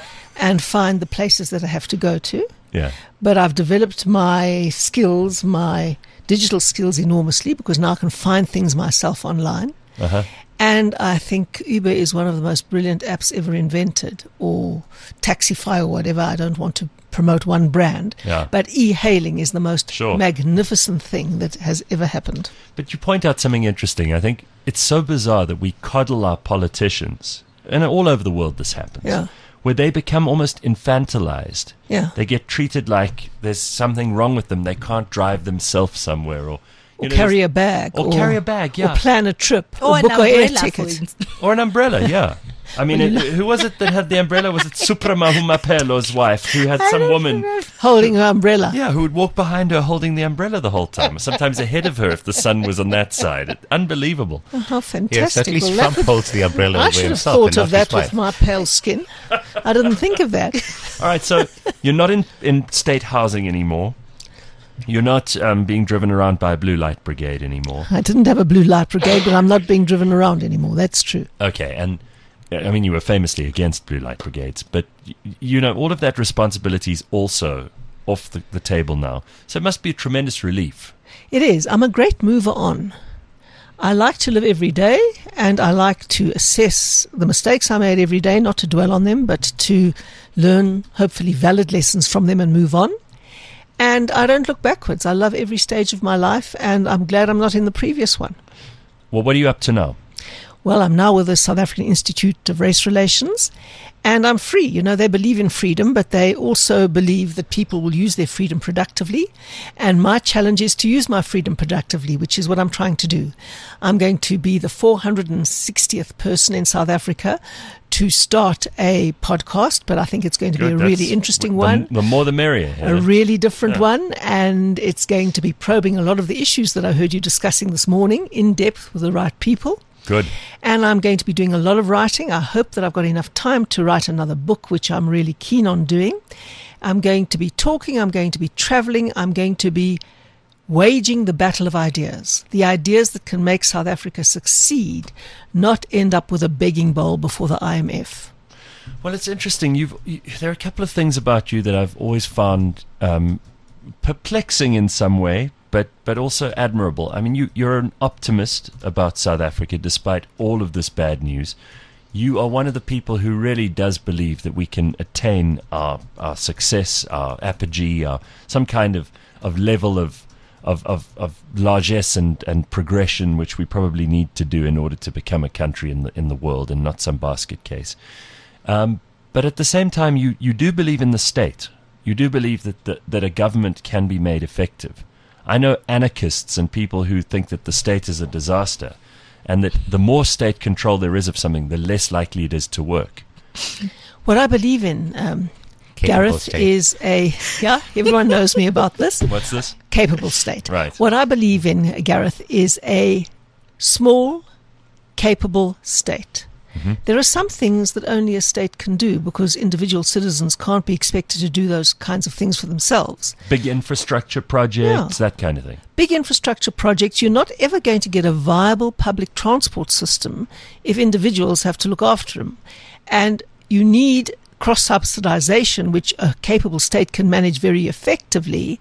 and find the places that I have to go to. Yeah. But I've developed my skills, my digital skills enormously, because now I can find things myself online. Uh-huh. And I think Uber is one of the most brilliant apps ever invented, or Taxify or whatever. I don't want to promote one brand, but e-hailing is the most magnificent thing that has ever happened. But you point out something interesting. I think it's so bizarre that we coddle our politicians, and all over the world this happens, where they become almost infantilized. Yeah. They get treated like there's something wrong with them. They can't drive themselves somewhere, or carry a bag. Or carry a bag, Or plan a trip. Or book an an air umbrella, ticket. Or an umbrella, yeah. I mean, who was it that had the umbrella? Was it Suprama Humapelo's wife, who had some woman holding her umbrella? Yeah, who would walk behind her holding the umbrella the whole time, sometimes ahead of her if the sun was on that side. Unbelievable. Oh, how fantastic. Yes, at least Trump holds the umbrella I over should have himself. thought of that with my pale skin. I didn't think of that. All right, so you're not in state housing anymore. You're not being driven around by a blue light brigade anymore. I didn't have a blue light brigade, but I'm not being driven around anymore. That's true. Okay, and I mean, you were famously against blue light brigades, but you know, all of that responsibility is also off the table now. So it must be a tremendous relief. It is. I'm a great mover on. I like to live every day, and I like to assess the mistakes I made every day, not to dwell on them, but to learn, hopefully, valid lessons from them and move on. And I don't look backwards. I love every stage of my life, and I'm glad I'm not in the previous one. Well, what are you up to now? Well, I'm now with the South African Institute of Race Relations, and I'm free. You know, they believe in freedom, but they also believe that people will use their freedom productively. And my challenge is to use my freedom productively, which is what I'm trying to do. I'm going to be the 460th person in South Africa to start a podcast, but I think it's going to be a really interesting one. The more the merrier. A really different one, and it's going to be probing a lot of the issues that I heard you discussing this morning in depth with the right people. Good. And I'm going to be doing a lot of writing. I hope that I've got enough time to write another book, which I'm really keen on doing. I'm going to be talking. I'm going to be traveling. I'm going to be waging the battle of ideas, the ideas that can make South Africa succeed, not end up with a begging bowl before the IMF. Well, it's interesting. There are a couple of things about you that I've always found perplexing in some way, but also admirable. I mean, you're an optimist about South Africa despite all of this bad news. You are one of the people who really does believe that we can attain our success, our apogee, some kind of level of largesse and progression, which we probably need to do in order to become a country in the world and not some basket case. But at the same time, you do believe in the state. You do believe that a government can be made effective. I know anarchists and people who think that the state is a disaster and that the more state control there is of something, the less likely it is to work. What I believe in, Gareth, is everyone knows me about this. What's this? Capable state. Right. What I believe in, Gareth, is a small, capable state. Mm-hmm. There are some things that only a state can do because individual citizens can't be expected to do those kinds of things for themselves. Big infrastructure projects, that kind of thing. Big infrastructure projects, you're not ever going to get a viable public transport system if individuals have to look after them. And you need cross-subsidization, which a capable state can manage very effectively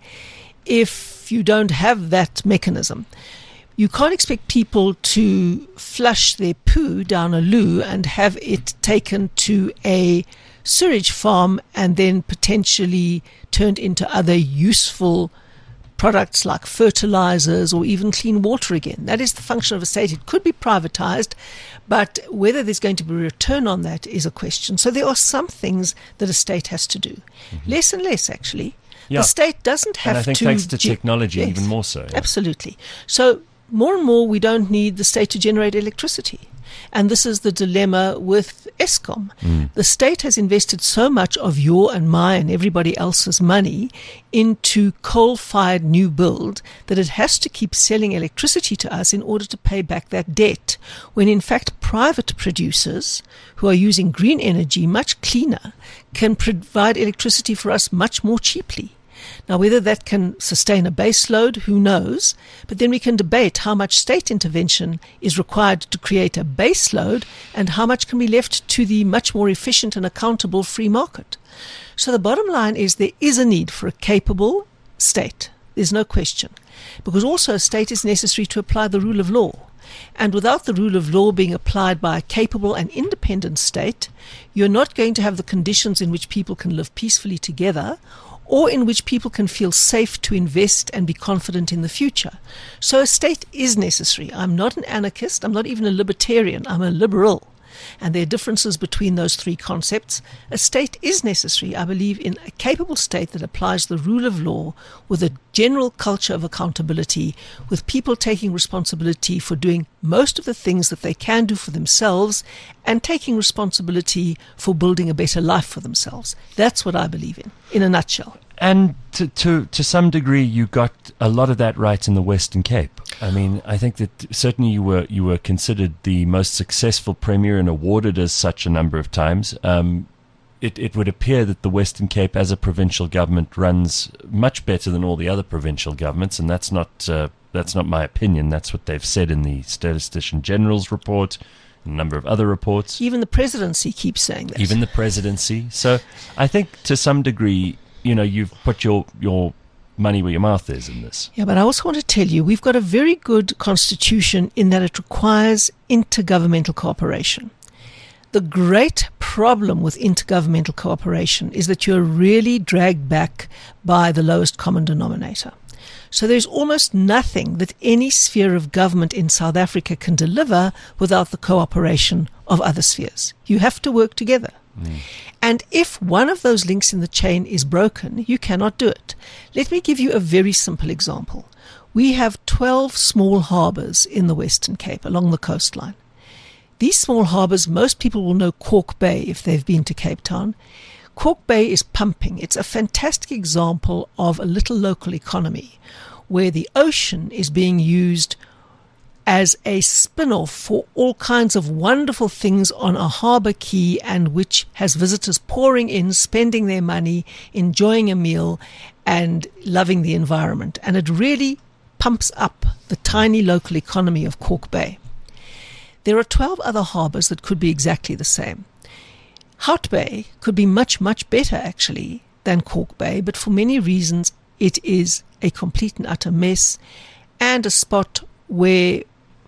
if you don't have that mechanism. You can't expect people to flush their poo down a loo and have it taken to a sewage farm and then potentially turned into other useful products like fertilizers or even clean water again. That is the function of a state. It could be privatized, but whether there's going to be a return on that is a question. So there are some things that a state has to do. Mm-hmm. Less and less, actually. Yeah. The state doesn't have to... And I think thanks to technology, even more so. Yeah. Absolutely. So more and more, we don't need the state to generate electricity. And this is the dilemma with Eskom. The state has invested so much of your and my and everybody else's money into coal-fired new build that it has to keep selling electricity to us in order to pay back that debt, when in fact private producers who are using green energy much cleaner can provide electricity for us much more cheaply. Now, whether that can sustain a base load, who knows? But then we can debate how much state intervention is required to create a base load and how much can be left to the much more efficient and accountable free market. So the bottom line is there is a need for a capable state. There's no question. Because also a state is necessary to apply the rule of law. And without the rule of law being applied by a capable and independent state, you're not going to have the conditions in which people can live peacefully together, or in which people can feel safe to invest and be confident in the future. So a state is necessary. I'm not an anarchist. I'm not even a libertarian. I'm a liberal. And there are differences between those three concepts. A state is necessary. I believe in a capable state that applies the rule of law with a general culture of accountability, with people taking responsibility for doing most of the things that they can do for themselves and taking responsibility for building a better life for themselves. That's what I believe in a nutshell. And to some degree, you got a lot of that right in the Western Cape. I mean, I think that certainly you were considered the most successful premier and awarded as such a number of times. It would appear that the Western Cape as a provincial government runs much better than all the other provincial governments, and that's not my opinion. That's what they've said in the Statistician General's report, a number of other reports. Even the presidency keeps saying that. Even the presidency. So I think to some degree, you've put your money where your mouth is in this. Yeah, but I also want to tell you, we've got a very good constitution in that it requires intergovernmental cooperation. The great problem with intergovernmental cooperation is that you're really dragged back by the lowest common denominator. So there's almost nothing that any sphere of government in South Africa can deliver without the cooperation of other spheres. You have to work together. And if one of those links in the chain is broken, you cannot do it. Let me give you a very simple example. We have 12 small harbours in the Western Cape along the coastline. These small harbours, most people will know Cork Bay if they've been to Cape Town. Cork Bay is pumping. It's a fantastic example of a little local economy where the ocean is being used as a spin-off for all kinds of wonderful things on a harbour quay, and which has visitors pouring in, spending their money, enjoying a meal and loving the environment. And it really pumps up the tiny local economy of Kalk Bay. There are 12 other harbours that could be exactly the same. Hout Bay could be much, much better actually than Kalk Bay, but for many reasons it is a complete and utter mess and a spot where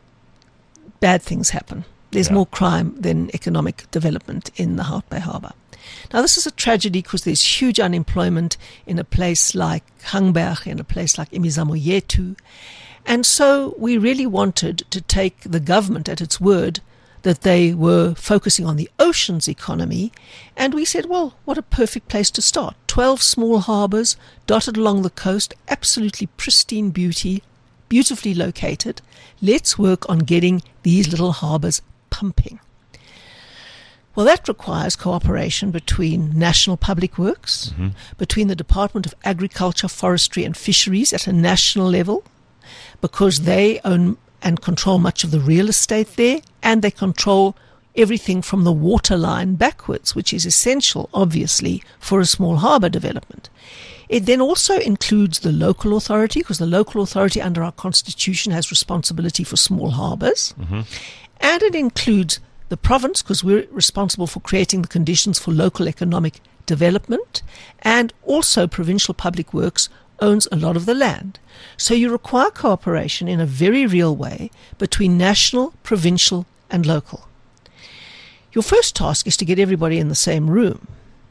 bad things happen. There's more crime than economic development in the Hout Bay Harbour. Now, this is a tragedy because there's huge unemployment in a place like Hangberg, in a place like Imizamoyetu. And so we really wanted to take the government at its word that they were focusing on the oceans economy. And we said, well, what a perfect place to start. 12 small harbours dotted along the coast, absolutely pristine beauty, beautifully located. Let's work on getting these little harbours pumping. Well, that requires cooperation between National Public Works, between the Department of Agriculture, Forestry and Fisheries at a national level, because they own and control much of the real estate there, and they control everything from the water line backwards, which is essential, obviously, for a small harbour development. It then also includes the local authority, because the local authority under our constitution has responsibility for small harbours. And it includes the province, because we're responsible for creating the conditions for local economic development, and also Provincial Public Works owns a lot of the land. So you require cooperation in a very real way between national, provincial and local. Your first task is to get everybody in the same room.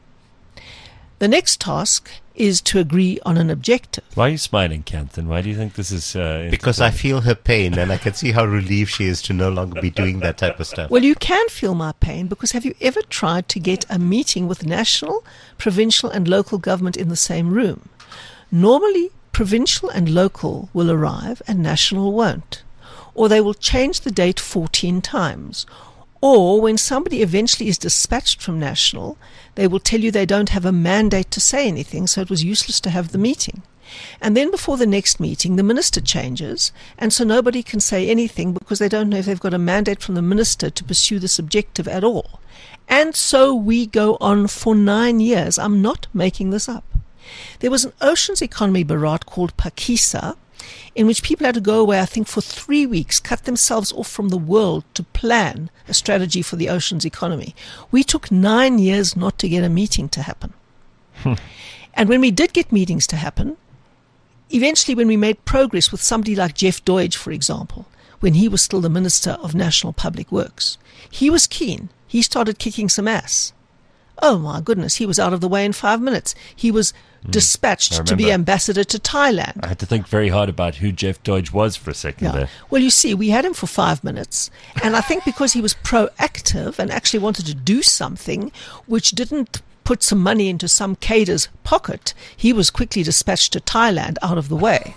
The next task is to agree on an objective. Why are you smiling, Kanthan? Why do you think this is... Because I feel her pain, and I can see how relieved she is to no longer be doing that type of stuff. Well, you can feel my pain, because have you ever tried to get a meeting with national, provincial and local government in the same room? Normally, provincial and local will arrive and national won't. Or they will change the date 14 times. Or when somebody eventually is dispatched from national, they will tell you they don't have a mandate to say anything, so it was useless to have the meeting. And then before the next meeting, the minister changes, and so nobody can say anything because they don't know if they've got a mandate from the minister to pursue this objective at all. And so we go on for 9 years. I'm not making this up. There was an oceans economy bharat called Phakisa, in which people had to go away, I think, for 3 weeks, cut themselves off from the world to plan a strategy for the oceans economy. We took 9 years not to get a meeting to happen. And when we did get meetings to happen, eventually when we made progress with somebody like Jeff Deutsch, for example, when he was still the Minister of National Public Works, he was keen. He started kicking some ass. Oh my goodness, he was out of the way in 5 minutes. He was dispatched to be ambassador to Thailand. I had to think very hard about who Jeff Deutsch was for a second there. Well, you see, we had him for 5 minutes, and I think because he was proactive and actually wanted to do something which didn't put some money into some cader's pocket, he was quickly dispatched to Thailand out of the way.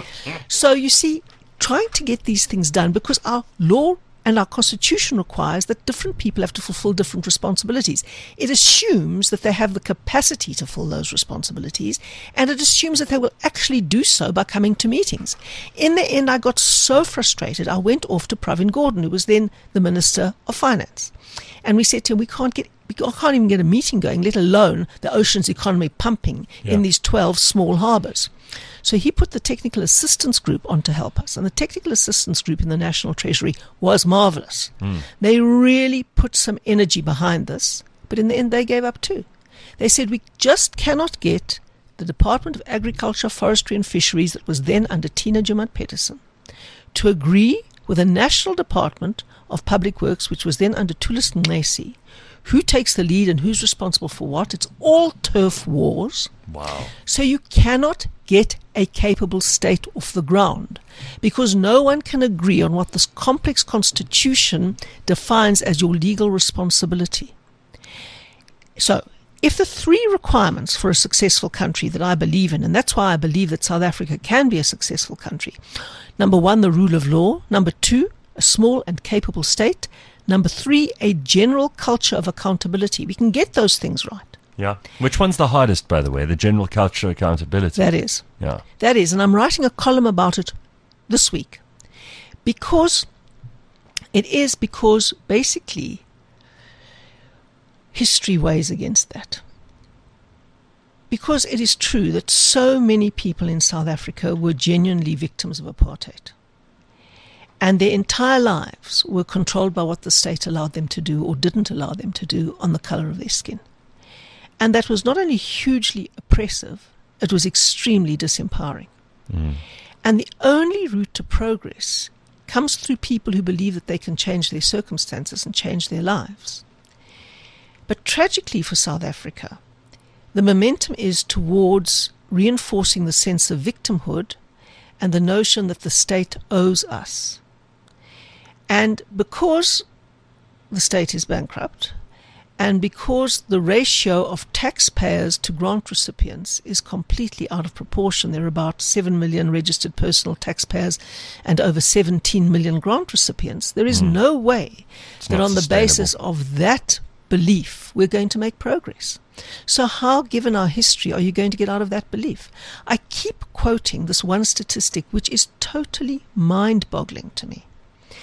So you see, trying to get these things done, because our law and our constitution requires that different people have to fulfill different responsibilities. It assumes that they have the capacity to fulfill those responsibilities, and it assumes that they will actually do so by coming to meetings. In the end, I got so frustrated, I went off to Pravin Gordhan, who was then the Minister of Finance. And we said to him, we can't even get a meeting going, let alone the oceans economy pumping in these 12 small harbours. So he put the Technical Assistance Group on to help us. And the Technical Assistance Group in the National Treasury was marvellous. They really put some energy behind this, but in the end they gave up too. They said, we just cannot get the Department of Agriculture, Forestry and Fisheries, that was then under Tina Jumat-Peterson, to agree with the National Department of Public Works, which was then under Tulis Ngesi, who takes the lead and who's responsible for what. It's all turf wars. Wow. So you cannot get a capable state off the ground because no one can agree on what this complex constitution defines as your legal responsibility. So if the 3 requirements for a successful country that I believe in, and that's why I believe that South Africa can be a successful country, number 1, the rule of law, number 2, a small and capable state, number 3, a general culture of accountability. We can get those things right. Yeah. Which one's the hardest, by the way? The general culture of accountability. That is. Yeah. That is. And I'm writing a column about it this week. because basically history weighs against that. Because it is true that so many people in South Africa were genuinely victims of apartheid. And their entire lives were controlled by what the state allowed them to do or didn't allow them to do on the color of their skin. And that was not only hugely oppressive, it was extremely disempowering. And the only route to progress comes through people who believe that they can change their circumstances and change their lives. But tragically for South Africa, the momentum is towards reinforcing the sense of victimhood and the notion that the state owes us. And because the state is bankrupt, and because the ratio of taxpayers to grant recipients is completely out of proportion, there are about 7 million registered personal taxpayers and over 17 million grant recipients, there is no way that on the basis of that belief we're going to make progress. So how, given our history, are you going to get out of that belief? I keep quoting this one statistic which is totally mind-boggling to me.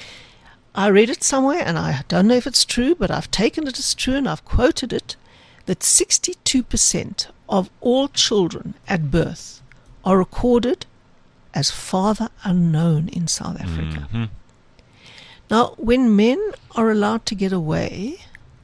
I read it somewhere, and I don't know if it's true, but I've taken it as true and I've quoted it, that 62% of all children at birth are recorded as father unknown in South Africa. Now, when men are allowed to get away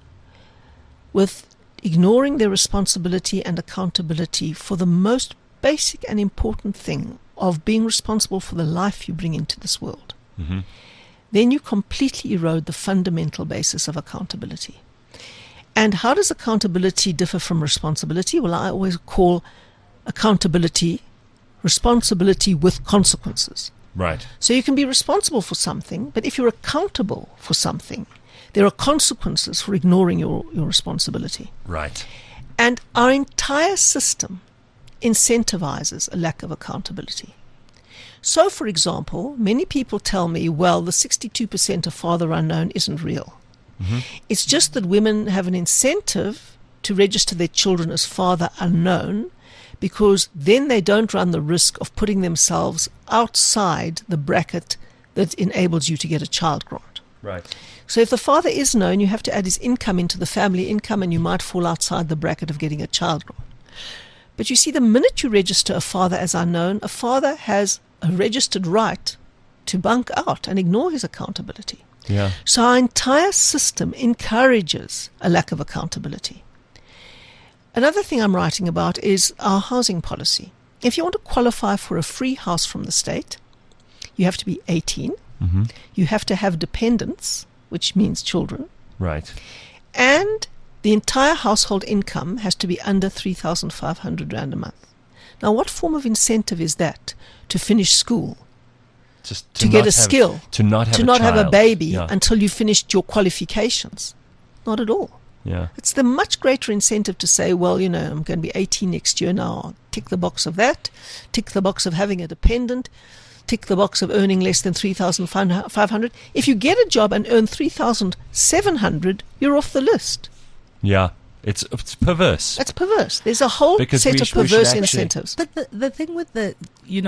with ignoring their responsibility and accountability for the most basic and important thing of being responsible for the life you bring into this world, then you completely erode the fundamental basis of accountability. And how does accountability differ from responsibility? Well, I always call accountability responsibility with consequences. Right. So you can be responsible for something, but if you're accountable for something, there are consequences for ignoring your responsibility. Right. And our entire system incentivizes a lack of accountability. So, for example, many people tell me, well, the 62% of father unknown isn't real. It's just that women have an incentive to register their children as father unknown because then they don't run the risk of putting themselves outside the bracket that enables you to get a child grant. Right. So if the father is known, you have to add his income into the family income and you might fall outside the bracket of getting a child grant. But you see, the minute you register a father as unknown, a father has a registered right to bunk out and ignore his accountability. Yeah. So our entire system encourages a lack of accountability. Another thing I'm writing about is our housing policy. If you want to qualify for a free house from the state, you have to be 18. You have to have dependents, which means children. Right. And the entire household income has to be under 3,500 Rand a month. Now, what form of incentive is that to finish school? Just to get a skill? To not have have a baby Yeah. until you finished your qualifications? Not at all. Yeah. It's the much greater incentive to say, well, you know, I'm going to be 18 next year now. I'll tick the box of that, tick the box of having a dependent, tick the box of earning less than 3,500. If you get a job and earn 3,700, you're off the list. Yeah. It's perverse. That's perverse. There's a whole Because set we of should perverse actually- incentives. But the thing with the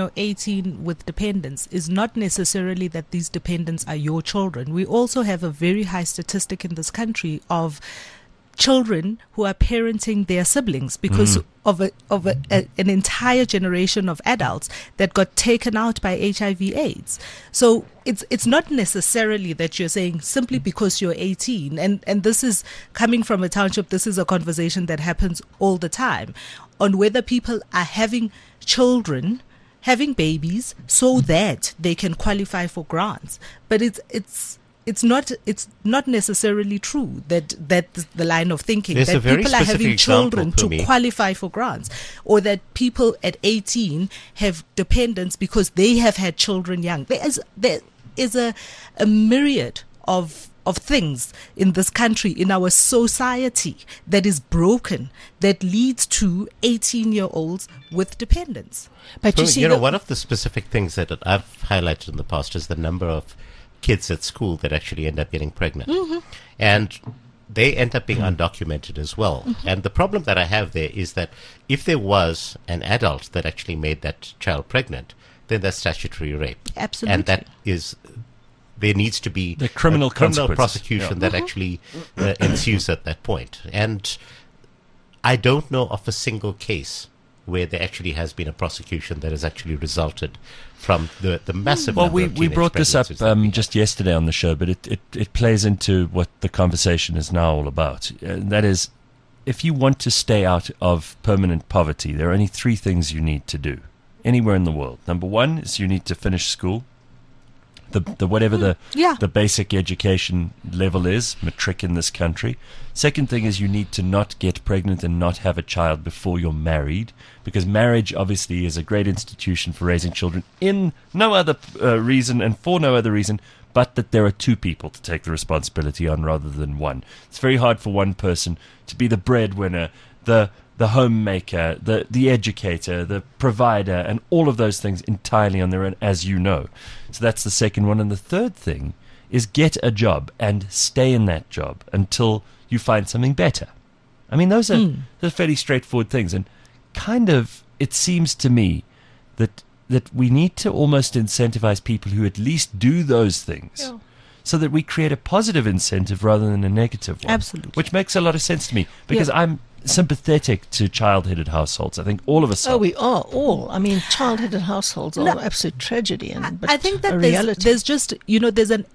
18 with dependents is not necessarily that these dependents are your children. We also have a very high statistic in this country of children who are parenting their siblings because of an entire generation of adults that got taken out by HIV/AIDS. So it's not necessarily that you're saying simply because you're 18, and this is coming from a township. This is a conversation that happens all the time on whether people are having children, having babies, so that they can qualify for grants. But it's not necessarily true that the line of thinking There's a that very people are specific having children example, to Phumi. qualify for grants, or that people at 18 have dependents because they have had children young. There is a myriad of things in this country, in our society, that is broken, that leads to 18-year-olds with dependents. But you see, one of the specific things that I've highlighted in the past is the number of kids at school that actually end up getting pregnant. And they end up being undocumented as well. And the problem that I have there is that if there was an adult that actually made that child pregnant, then that's statutory rape. Absolutely. And that is there needs to be The criminal a criminal consequences. prosecution that actually ensues at that point. And I don't know of a single case where there actually has been a prosecution that has actually resulted from the massive Well, number of we teenage brought this up pregnancies that we just yesterday on the show, but it plays into what the conversation is now all about. That is, if you want to stay out of permanent poverty, there are only three things you need to do anywhere in the world. Number one is you need to finish school. The whatever the basic education level is, matric in this country. Second thing is you need to not get pregnant and not have a child before you're married, because marriage obviously is a great institution for raising children in no other reason and for no other reason but that there are two people to take the responsibility on rather than one. It's very hard for one person to be the breadwinner, the homemaker, the educator, the provider, and all of those things entirely on their own, as you know. So that's the second one. And the third thing is get a job and stay in that job until you find something better. I mean, those are fairly straightforward things. And kind of, it seems to me that we need to almost incentivize people who at least do those things. Yeah. So that we create a positive incentive rather than a negative one. Absolutely. Which makes a lot of sense to me, because I'm sympathetic to child-headed households. I think all of us are. Oh, we are all. I mean, child-headed households are an absolute tragedy. But I think that there's just, there's an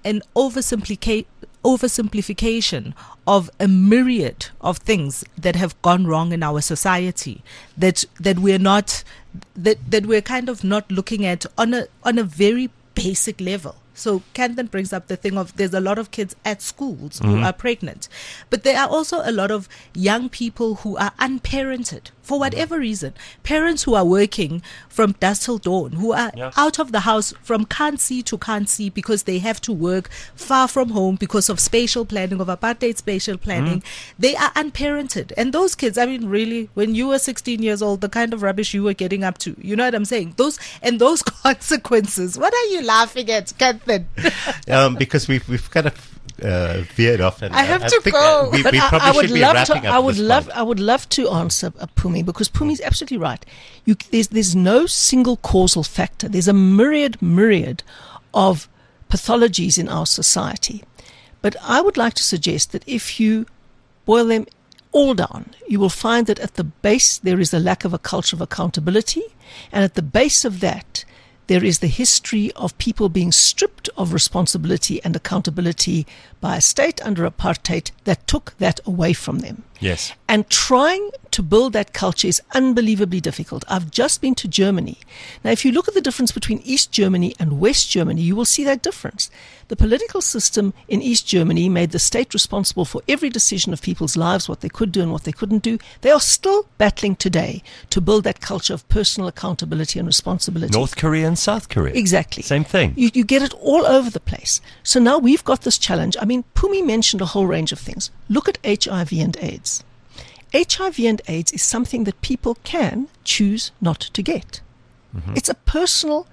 oversimplification of a myriad of things that have gone wrong in our society that we're not, that we're kind of not looking at on a very basic level. So Kanthan brings up the thing of there's a lot of kids at schools who are pregnant, but there are also a lot of young people who are unparented for whatever reason. Parents who are working from dusk till dawn, who are out of the house from can't see to can't see because they have to work far from home because of spatial planning, of apartheid spatial planning. They are unparented. And those kids, I mean, really, when you were 16 years old, the kind of rubbish you were getting up to, you know what I'm saying? Those consequences. What are you laughing at, Kanthan? Because we've kind of veered off, and I have to think go. We But probably I would should be love wrapping to. up. I would love to answer Phumi, because Phumi is absolutely right. There's no single causal factor. There's a myriad of pathologies in our society. But I would like to suggest that if you boil them all down, you will find that at the base there is a lack of a culture of accountability, and at the base of that there is the history of people being stripped of responsibility and accountability by a state under apartheid that took that away from them. Yes. And trying to build that culture is unbelievably difficult. I've just been to Germany. Now, if you look at the difference between East Germany and West Germany, you will see that difference. The political system in East Germany made the state responsible for every decision of people's lives, what they could do and what they couldn't do. They are still battling today to build that culture of personal accountability and responsibility. North Korea and South Korea. Exactly. Same thing. You get it all over the place. So now we've got this challenge. I mean, Phumi mentioned a whole range of things. Look at HIV and AIDS. HIV and AIDS is something that people can choose not to get. It's a personal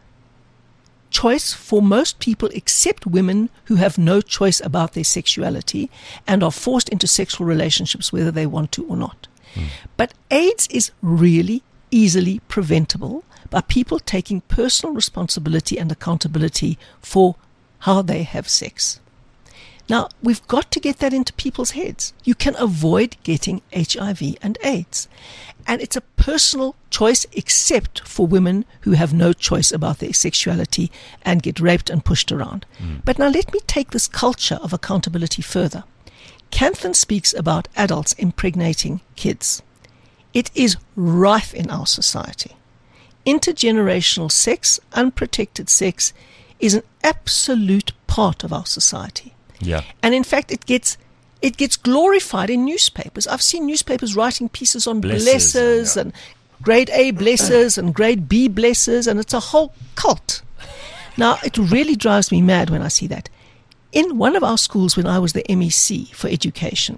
choice for most people, except women who have no choice about their sexuality and are forced into sexual relationships whether they want to or not. But AIDS is really easily preventable by people taking personal responsibility and accountability for how they have sex. Now, we've got to get that into people's heads. You can avoid getting HIV and AIDS. And it's a personal choice, except for women who have no choice about their sexuality and get raped and pushed around. But now let me take this culture of accountability further. Kanthan speaks about adults impregnating kids. It is rife in our society. Intergenerational sex, unprotected sex, is an absolute part of our society. Yeah. And in fact, it gets glorified in newspapers. I've seen newspapers writing pieces on blessers and grade A blessers and grade B blessers, and it's a whole cult. Now, it really drives me mad when I see that. In one of our schools, when I was the MEC for education,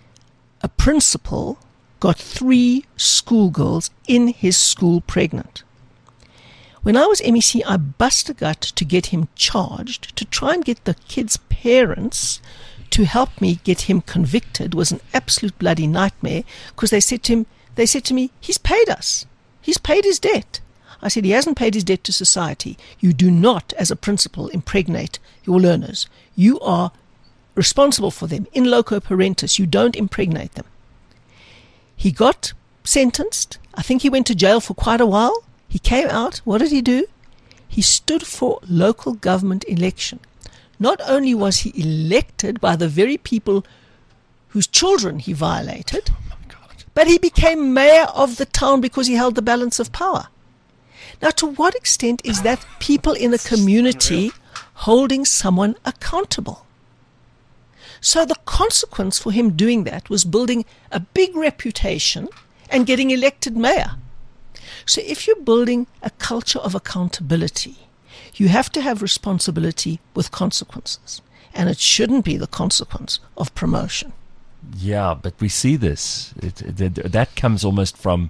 a principal got 3 schoolgirls in his school pregnant. When I was MEC, I bust a gut to get him charged, to try and get the kids' parents to help me get him convicted. It was an absolute bloody nightmare, because they said to me, he's paid us. He's paid his debt. I said, he hasn't paid his debt to society. You do not, as a principal, impregnate your learners. You are responsible for them. In loco parentis, you don't impregnate them. He got sentenced. I think he went to jail for quite a while. He came out. What did he do? He stood for local government election. Not only was he elected by the very people whose children he violated, but he became mayor of the town because he held the balance of power. Now, to what extent is that people in a community holding someone accountable? So the consequence for him doing that was building a big reputation and getting elected mayor. So if you're building a culture of accountability, you have to have responsibility with consequences. And it shouldn't be the consequence of promotion. Yeah, but we see this. That comes almost from...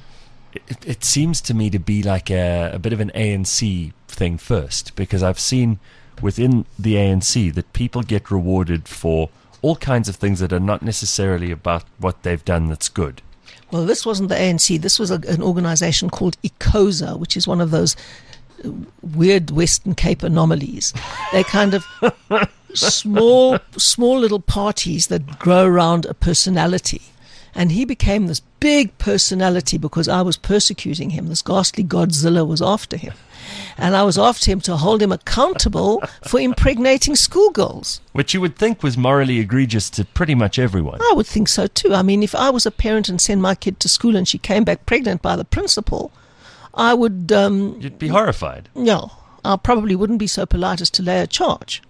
It seems to me to be like a bit of an ANC thing first, because I've seen within the ANC that people get rewarded for all kinds of things that are not necessarily about what they've done that's good. Well, this wasn't the ANC. This was an organization called ICOSA, which is one of those weird Western Cape anomalies. They're kind of small little parties that grow around a personality. And he became this big personality because I was persecuting him. This ghastly Godzilla was after him. And I was after him to hold him accountable for impregnating schoolgirls. Which you would think was morally egregious to pretty much everyone. I would think so too. I mean, if I was a parent and sent my kid to school and she came back pregnant by the principal, I would... You'd be horrified. No, I probably wouldn't be so polite as to lay a charge.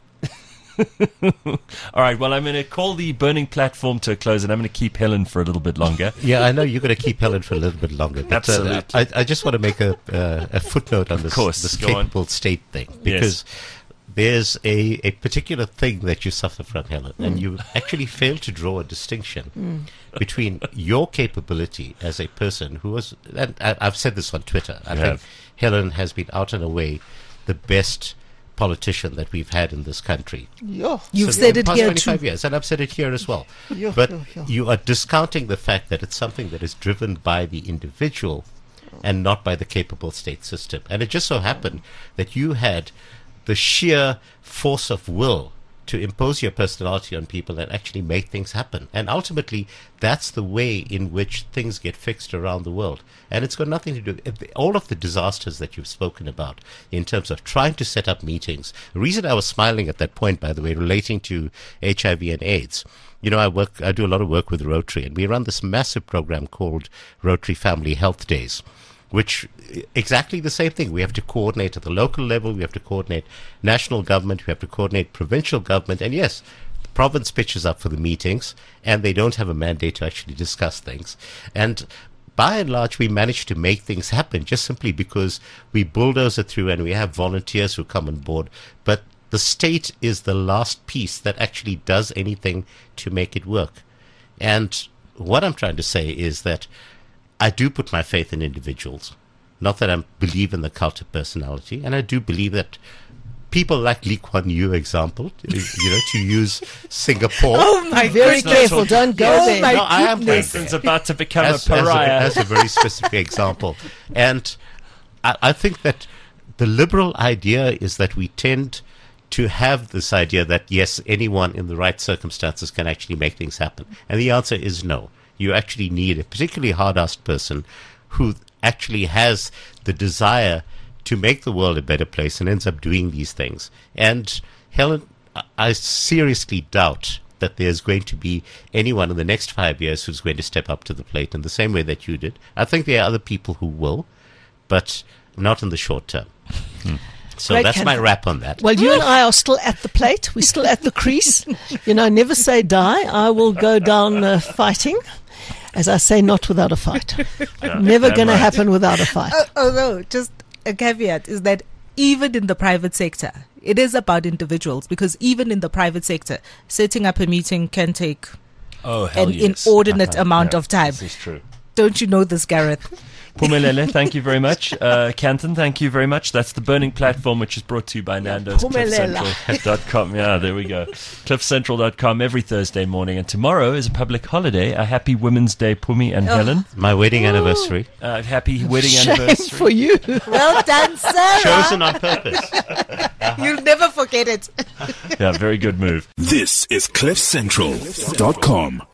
All right, well, I'm going to call the burning platform to a close, and I'm going to keep Helen for a little bit longer. Yeah, I know you're going to keep Helen for a little bit longer. But, Absolutely. I just want to make a footnote on this capable state thing, because there's a particular thing that you suffer from, Helen, and you actually fail to draw a distinction between your capability as a person who was, and I've said this on Twitter, I think Helen has been out and away the best politician that we've had in this country. Yeah. You've said it here 25 too. years, and I've said it here as well. Yeah, but yeah. you are discounting the fact that it's something that is driven by the individual and not by the capable state system. And it just so happened that you had the sheer force of will to impose your personality on people and actually make things happen. And ultimately, that's the way in which things get fixed around the world. And it's got nothing to do with all of the disasters that you've spoken about in terms of trying to set up meetings. The reason I was smiling at that point, by the way, relating to HIV and AIDS, you know, I do a lot of work with Rotary, and we run this massive program called Rotary Family Health Days, which exactly the same thing. We have to coordinate at the local level, we have to coordinate national government, we have to coordinate provincial government, and yes, the province pitches up for the meetings, and they don't have a mandate to actually discuss things. And by and large, we manage to make things happen just simply because we bulldoze it through and we have volunteers who come on board. But the state is the last piece that actually does anything to make it work. And what I'm trying to say is that I do put my faith in individuals. Not that I believe in the cult of personality, and I do believe that people like Lee Kuan Yew, example, you know, to use Singapore. Oh my Very goodness. careful, don't go Oh there. my No, I am goodness. It's about to become a pariah. as a very specific example. And I think that the liberal idea is that we tend to have this idea that, yes, anyone in the right circumstances can actually make things happen. And the answer is no. You actually need a particularly hard-assed person who actually has the desire to make the world a better place and ends up doing these things. And Helen, I seriously doubt that there's going to be anyone in the next 5 years who's going to step up to the plate in the same way that you did. I think there are other people who will, but not in the short term. So Great, that's Ken. my wrap on that. Well, you and I are still at the plate. We're still at the crease. You know, never say die. I will go down fighting. As I say, not without a fight. Never going to happen without a fight. Although, just a caveat is that even in the private sector, it is about individuals, because even in the private sector, setting up a meeting can take Oh, hell an yes. inordinate amount Yeah, of time. This is true. Don't you know this, Gareth? Pumelele, thank you very much. Canton, thank you very much. That's the Burning Platform, which is brought to you by Nando's. Pumelela. CliffCentral.com. Yeah, there we go. CliffCentral.com every Thursday morning. And tomorrow is a public holiday. A happy Women's Day, Pumi and Helen. My wedding anniversary. Happy wedding Shame anniversary. for you. Well done, Sarah. Chosen on purpose. You'll never forget it. Yeah, very good move. This is CliffCentral.com.